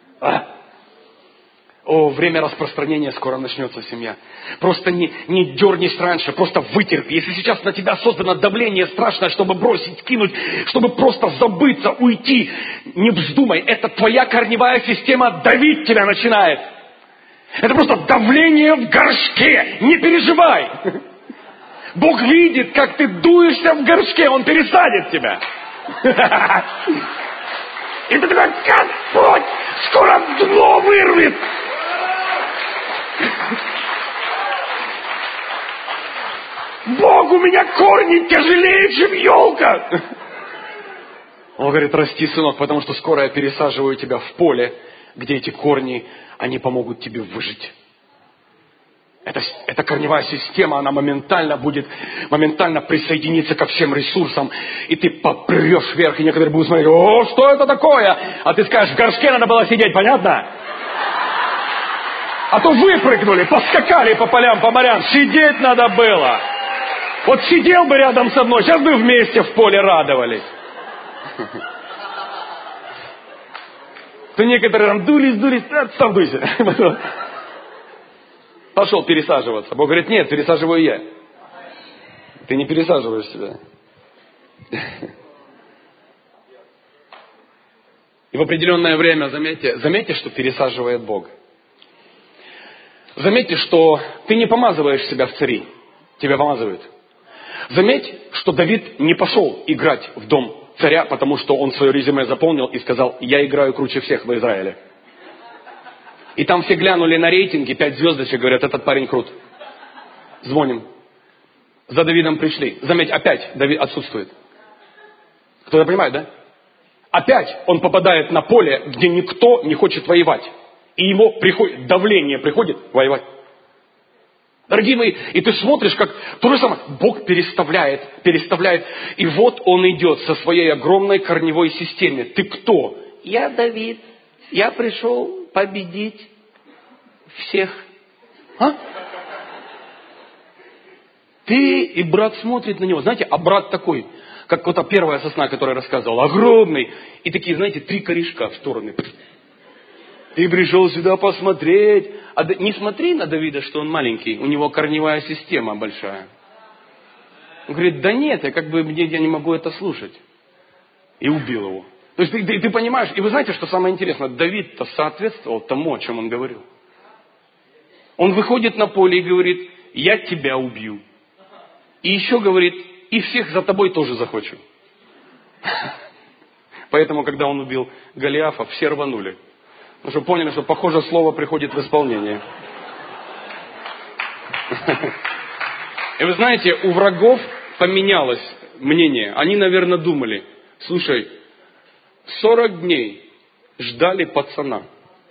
[SPEAKER 2] О, время распространения скоро начнется, семья. Просто не дернись раньше, просто вытерпи. Если сейчас на тебя создано давление страшное, чтобы бросить, кинуть, чтобы просто забыться, уйти, не вздумай. Это твоя корневая система давить тебя начинает. Это просто давление в горшке. Не переживай. Бог видит, как ты дуешься в горшке, Он пересадит тебя. И ты такой: Господь, скоро дно вырвет. Бог, у меня корни тяжелее, чем елка. Он говорит: расти, сынок, потому что скоро я пересаживаю тебя в поле, где эти корни, они помогут тебе выжить. Эта корневая система, она моментально присоединится ко всем ресурсам, и ты попрешь вверх, и некоторые будут смотреть: о, что это такое? А ты скажешь: в горшке надо было сидеть, понятно? А то выпрыгнули, поскакали по полям, по морям, сидеть надо было. Вот сидел бы рядом со мной, сейчас бы вместе в поле радовались. То некоторые там дулись, сам дуйся. Пошел пересаживаться. Бог говорит: нет, пересаживаю я. Ты не пересаживаешь себя. И в определенное время, заметьте, что пересаживает Бог. Заметьте, что ты не помазываешь себя в цари. Тебя помазывают. Заметь, что Давид не пошел играть в дом царя, потому что он свое резюме заполнил и сказал: я играю круче всех в Израиле. И там все глянули на рейтинги, 5 звездочек, говорят: этот парень крут. Звоним. За Давидом пришли. Заметь, опять Давид отсутствует. Кто-то понимает, да? Опять он попадает на поле, где никто не хочет воевать. И ему давление приходит воевать. Дорогие мои, и ты смотришь, как то же самое. Бог переставляет. И вот он идет со своей огромной корневой системе. Ты кто? Я Давид. Я пришел победить всех. Ты, и брат смотрит на него. Знаете, а брат такой, как вот та первая сосна, которую я рассказывал, огромный. И такие, знаете, 3 корешка в стороны. Ты пришел сюда посмотреть. Не смотри на Давида, что он маленький. У него корневая система большая. Он говорит: да нет, я не могу это слушать. И убил его. То есть ты понимаешь, и вы знаете, что самое интересное? Давид-то соответствовал тому, о чем он говорил. Он выходит на поле и говорит: я тебя убью. И еще говорит: и всех за тобой тоже захочу. Поэтому, когда он убил Голиафа, все рванули. Потому что поняли, что похоже слово приходит в исполнение. И вы знаете, у врагов поменялось мнение. Они, наверное, думали: слушай, 40 дней ждали пацана.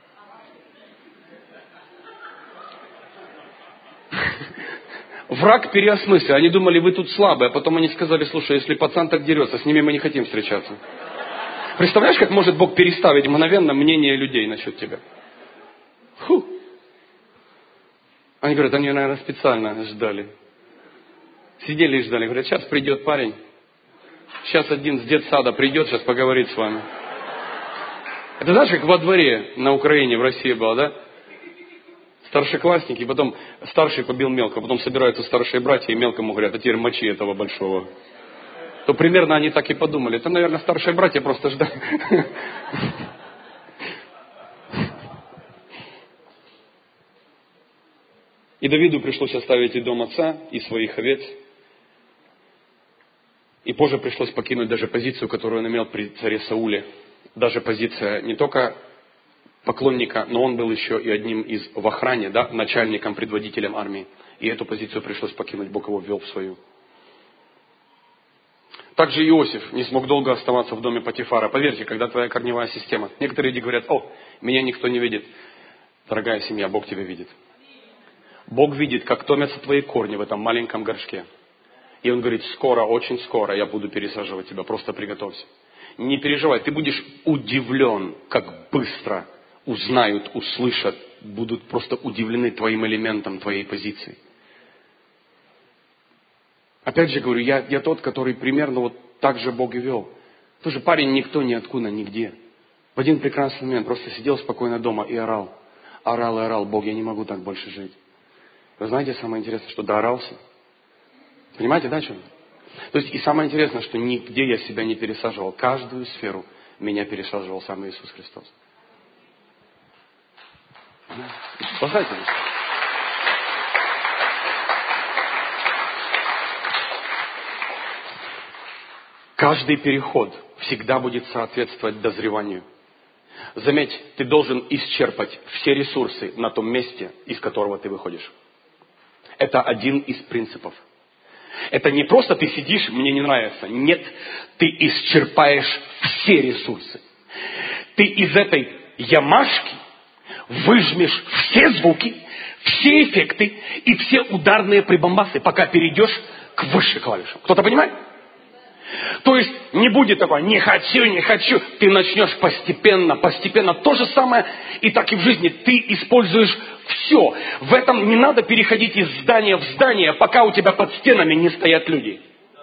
[SPEAKER 2] Враг переосмыслил. Они думали: вы тут слабые. А потом они сказали: слушай, если пацан так дерется, с ними мы не хотим встречаться. Представляешь, как может Бог переставить мгновенно мнение людей насчет тебя? Фу. Они говорят: они, наверное, специально ждали. Сидели и ждали. Говорят: сейчас придет парень. Сейчас один с детсада придет, сейчас поговорит с вами. Это знаешь, как во дворе на Украине, в России было, да? Старшеклассники, потом старший побил мелкого, потом собираются старшие братья и мелкому говорят: а теперь мочи этого большого. То примерно они так и подумали. Это, наверное, старшие братья просто ждали. И Давиду пришлось оставить и дом отца, и своих овец. И позже пришлось покинуть даже позицию, которую он имел при царе Сауле. Даже позиция не только
[SPEAKER 1] поклонника, но он был еще и одним из в охране, да, начальником, предводителем армии. И эту позицию пришлось покинуть, Бог его ввел в свою. Также Иосиф не смог долго оставаться в доме Потифара. Поверьте, когда твоя корневая система. Некоторые люди говорят: о, меня никто не видит. Дорогая семья, Бог тебя видит. Бог видит, как томятся твои корни в этом маленьком горшке. И Он говорит: скоро, очень скоро я буду пересаживать тебя, просто приготовься. Не переживай, ты будешь удивлен, как быстро узнают, услышат, будут просто удивлены твоим элементом, твоей позиции. Опять же говорю, я тот, который примерно вот так же Бог и вел. Тоже парень никто, ниоткуда, нигде. В один прекрасный момент просто сидел спокойно дома и орал. Орал и орал: Бог, я не могу так больше жить. Вы знаете, самое интересное, что доорался. Понимаете, да, что? То есть, и самое интересное, что нигде я себя не пересаживал. Каждую сферу меня пересаживал сам Иисус Христос. Спасайте нас. Каждый переход всегда будет соответствовать дозреванию. Заметь, ты должен исчерпать все ресурсы на том месте, из которого ты выходишь. Это один из принципов. Это не просто ты сидишь, мне не нравится. Нет, ты исчерпаешь все ресурсы. Ты из этой ямашки выжмешь все звуки, все эффекты и все ударные прибамбасы, пока перейдешь к высшим клавишам. Кто-то понимает? То есть не будет такого: не хочу, не хочу. Ты начнешь постепенно. То же самое и так и в жизни. Ты используешь все. В этом не надо переходить из здания в здание, пока у тебя под стенами не стоят люди.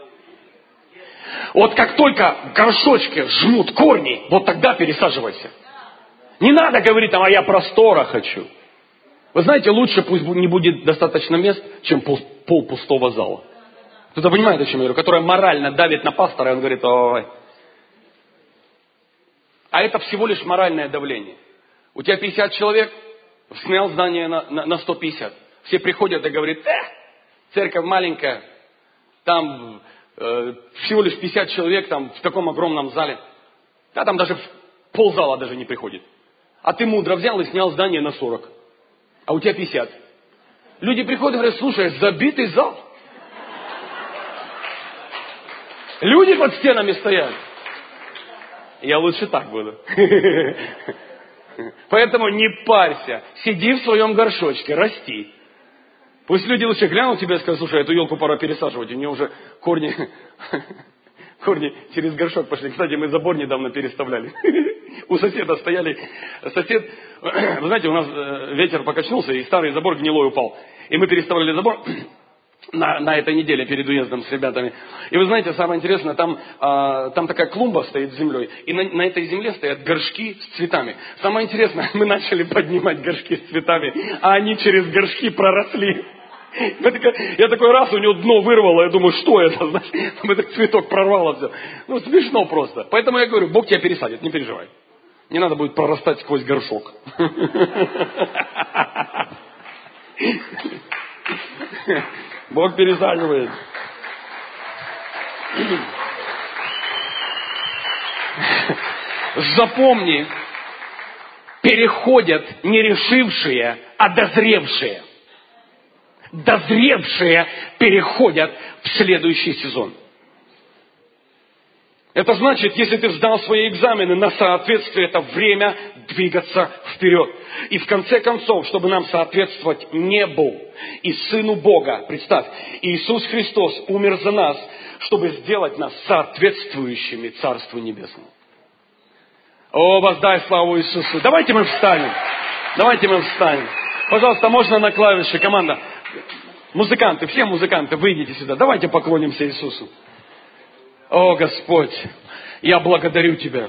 [SPEAKER 1] Вот как только горшочки жмут корни, вот тогда пересаживайся. Не надо говорить там: а я простора хочу. Вы знаете, лучше пусть не будет достаточно мест, чем пол пустого зала. Кто-то понимает, о чем я говорю? Которая морально давит на пастора, и он говорит: ой. А это всего лишь моральное давление. У тебя 50 человек, снял здание на 150. Все приходят и говорят: церковь маленькая, там всего лишь 50 человек, там в таком огромном зале. Да, там даже ползала даже не приходит. А ты мудро взял и снял здание на 40. А у тебя 50. Люди приходят и говорят: слушай, забитый зал. Люди под стенами стоят. Я лучше так буду. Поэтому не парься. Сиди в своем горшочке, расти. Пусть люди лучше глянут тебя и скажут: слушай, эту елку пора пересаживать. У нее уже корни через горшок пошли. Кстати, мы забор недавно переставляли. У соседа стояли. Сосед, вы знаете, у нас ветер покачнулся, и старый забор гнилой упал. И мы переставляли забор на этой неделе перед уездом с ребятами. И вы знаете, самое интересное, там такая клумба стоит с землей, и на этой земле стоят горшки с цветами. Самое интересное, мы начали поднимать горшки с цветами, а они через горшки проросли. Я такой раз, у него дно вырвало, я думаю, что это, знаешь, там этот цветок прорвало все. Ну, смешно просто. Поэтому я говорю: Бог тебя пересадит, не переживай. Не надо будет прорастать сквозь горшок. Бог пересаживает. Запомни, переходят не решившие, а дозревшие. Дозревшие переходят в следующий сезон. Это значит, если ты сдал свои экзамены на соответствие, это время двигаться вперед. И в конце концов, чтобы нам соответствовать небу и Сыну Бога, представь, Иисус Христос умер за нас, чтобы сделать нас соответствующими Царству Небесному. О, воздай славу Иисусу. Давайте мы встанем. Давайте мы встанем. Пожалуйста, можно на клавиши, команда. Музыканты, все музыканты, выйдите сюда. Давайте поклонимся Иисусу. О, Господь, я благодарю Тебя.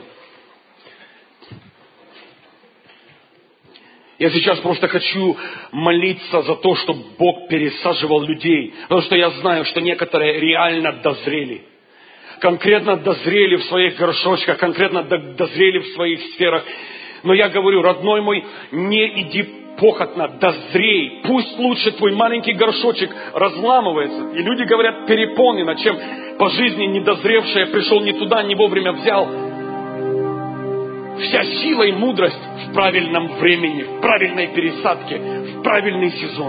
[SPEAKER 1] Я сейчас просто хочу молиться за то, чтобы Бог пересаживал людей. Потому что я знаю, что некоторые реально дозрели. Конкретно дозрели в своих горшочках, конкретно дозрели в своих сферах. Но я говорю: родной мой, не иди похотно, дозрей. Пусть лучше твой маленький горшочек разламывается. И люди говорят: переполнено, чем по жизни недозревшее, пришел не туда, не вовремя взял.
[SPEAKER 2] Вся сила и мудрость в правильном времени, в правильной пересадке, в правильный сезон.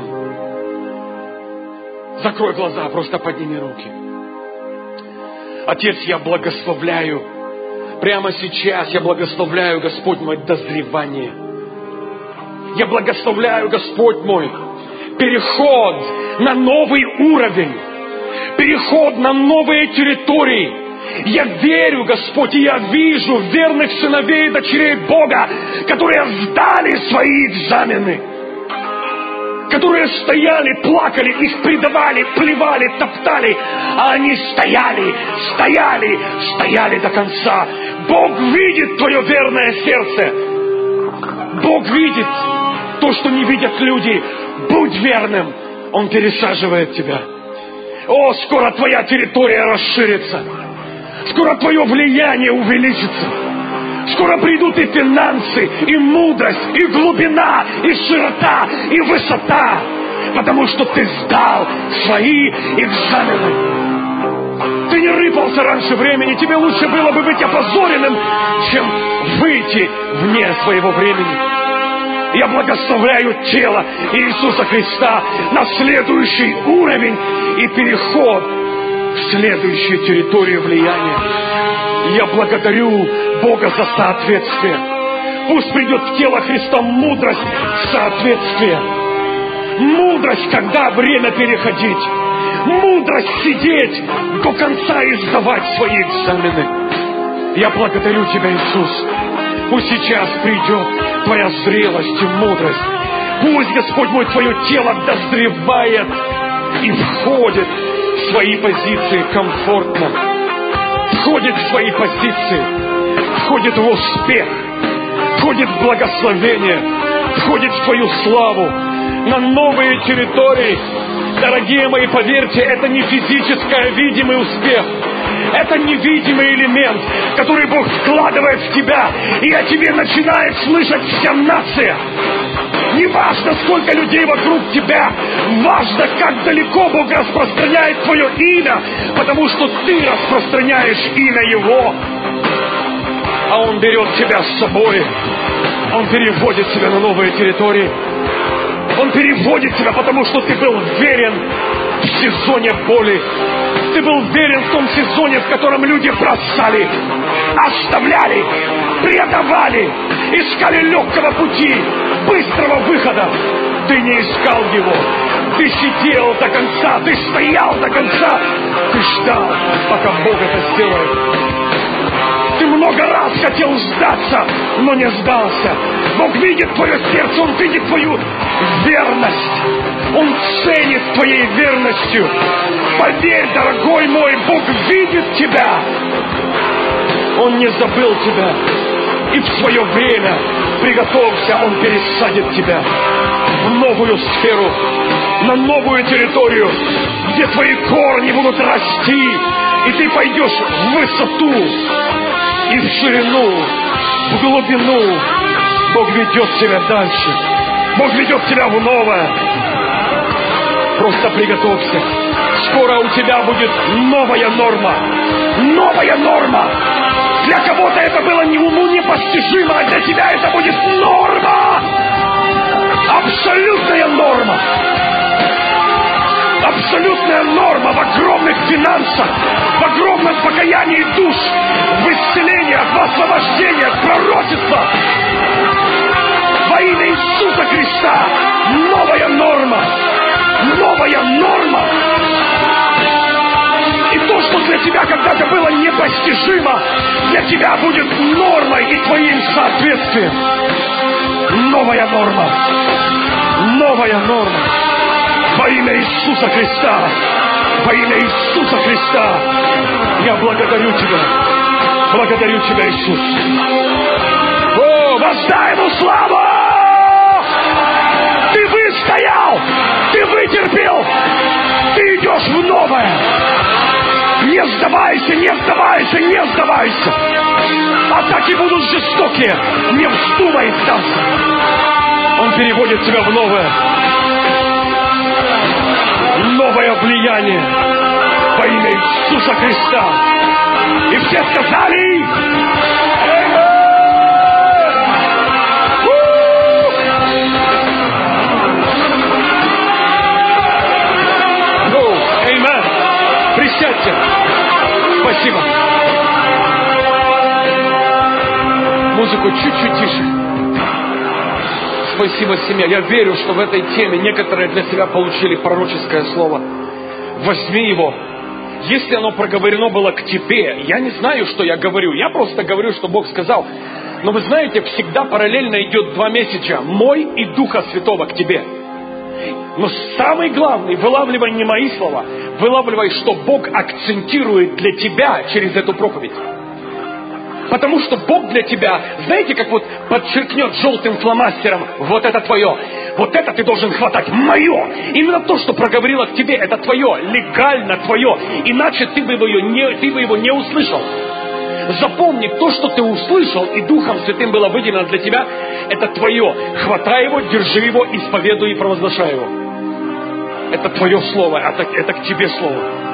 [SPEAKER 2] Закрой глаза, просто подними руки. Отец, я благословляю. Прямо сейчас я благословляю, Господь мой, дозревание. Я благословляю, Господь мой, переход на новый уровень. Переход на новые территории. Я верю, Господь, и я вижу верных сыновей и дочерей Бога, которые сдали свои экзамены, которые стояли, плакали, их предавали, плевали, топтали, а они стояли до конца. Бог видит твое верное сердце. Бог видит то, что не видят люди. Будь верным, Он пересаживает тебя. О, скоро твоя территория расширится. Скоро твое влияние увеличится. Скоро придут и финансы, и мудрость, и глубина, и широта, и высота. Потому что ты сдал свои экзамены. Ты не рыпался раньше времени. Тебе лучше было бы быть опозоренным, чем выйти вне своего времени. Я благословляю тело Иисуса Христа на следующий уровень и переход в следующую территорию влияния. Я благодарю Бога за соответствие. Пусть придет в тело Христа мудрость соответствия. Мудрость, когда время переходить. Мудрость сидеть до конца и сдавать свои экзамены. Я благодарю Тебя, Иисус. Пусть сейчас придет Твоя зрелость и мудрость. Пусть, Господь мой, Твое тело дозревает и входит в свои позиции комфортно. Входит в свои позиции. Входит в успех. Входит в благословение. Входит в Твою славу. На новые территории. Дорогие мои, поверьте, это не физический видимый успех. Это невидимый элемент, который Бог вкладывает в тебя, и о тебе начинает слышать вся нация. Не важно, сколько людей вокруг тебя, важно, как далеко Бог распространяет твое имя, потому что ты распространяешь имя Его. А Он берет тебя с собой, Он переводит тебя на новые территории. Он переводит тебя, потому что ты был верен в сезоне боли. Ты был верен в том сезоне, в котором люди бросали, оставляли, предавали, искали легкого пути, быстрого выхода. Ты не искал его. Ты сидел до конца, ты стоял до конца. Ты ждал, пока Бог это сделает. Ты много раз хотел сдаться, но не сдался. Бог видит твое сердце, Он видит твою верность. Он ценит твоей верностью. Поверь, дорогой мой, Бог видит тебя. Он не забыл тебя. И в свое время, приготовься, Он пересадит тебя в новую сферу, на новую территорию, где твои корни будут расти, и ты пойдешь в высоту и в ширину, в глубину. Бог ведет тебя дальше. Бог ведет тебя в новое. Просто приготовься. Скоро у тебя будет новая норма. Новая норма. Для кого-то это было уму непостижимо, а для тебя это будет норма. Абсолютная норма. Абсолютная норма в огромных финансах, в огромном покаянии душ, в исцелениях, в освобождениях, пророчествах. Во имя Иисуса Христа новая норма. Новая норма. И то, что для тебя когда-то было непостижимо, для тебя будет нормой и твоим соответствием. Новая норма. Новая норма. Во имя Иисуса Христа. Во имя Иисуса Христа. Я благодарю Тебя. Благодарю Тебя, Иисус. О, воздай Ему славу! Ты выстоял! Ты вытерпел! Ты идешь в новое! Не сдавайся, не сдавайся, не сдавайся! Атаки будут жестокие! Не вздумай сдаться! Он переводит тебя в новое! Новое влияние во имя Иисуса Христа! И все сказали... Присядьте. Спасибо. Музыку чуть-чуть тише. Спасибо, семья. Я верю, что в этой теме некоторые для себя получили пророческое слово. Возьми его. Если оно проговорено было к тебе, я не знаю, что я говорю. Я просто говорю, что Бог сказал. Но вы знаете, всегда параллельно идет два месседжа. Мой и Духа Святого к тебе. Но самый главный, вылавливай не мои слова, вылавливай, что Бог акцентирует для тебя через эту проповедь. Потому что Бог для тебя, знаете, как вот подчеркнет желтым фломастером, вот это твое, вот это ты должен хватать, мое. Именно то, что проговорило к тебе, это твое, легально твое. Иначе ты бы его не услышал. Запомни, то, что ты услышал, и Духом Святым было выделено для тебя, это твое. Хватай его, держи его, исповедуй и провозглашай его. Это твое слово, это к тебе слово.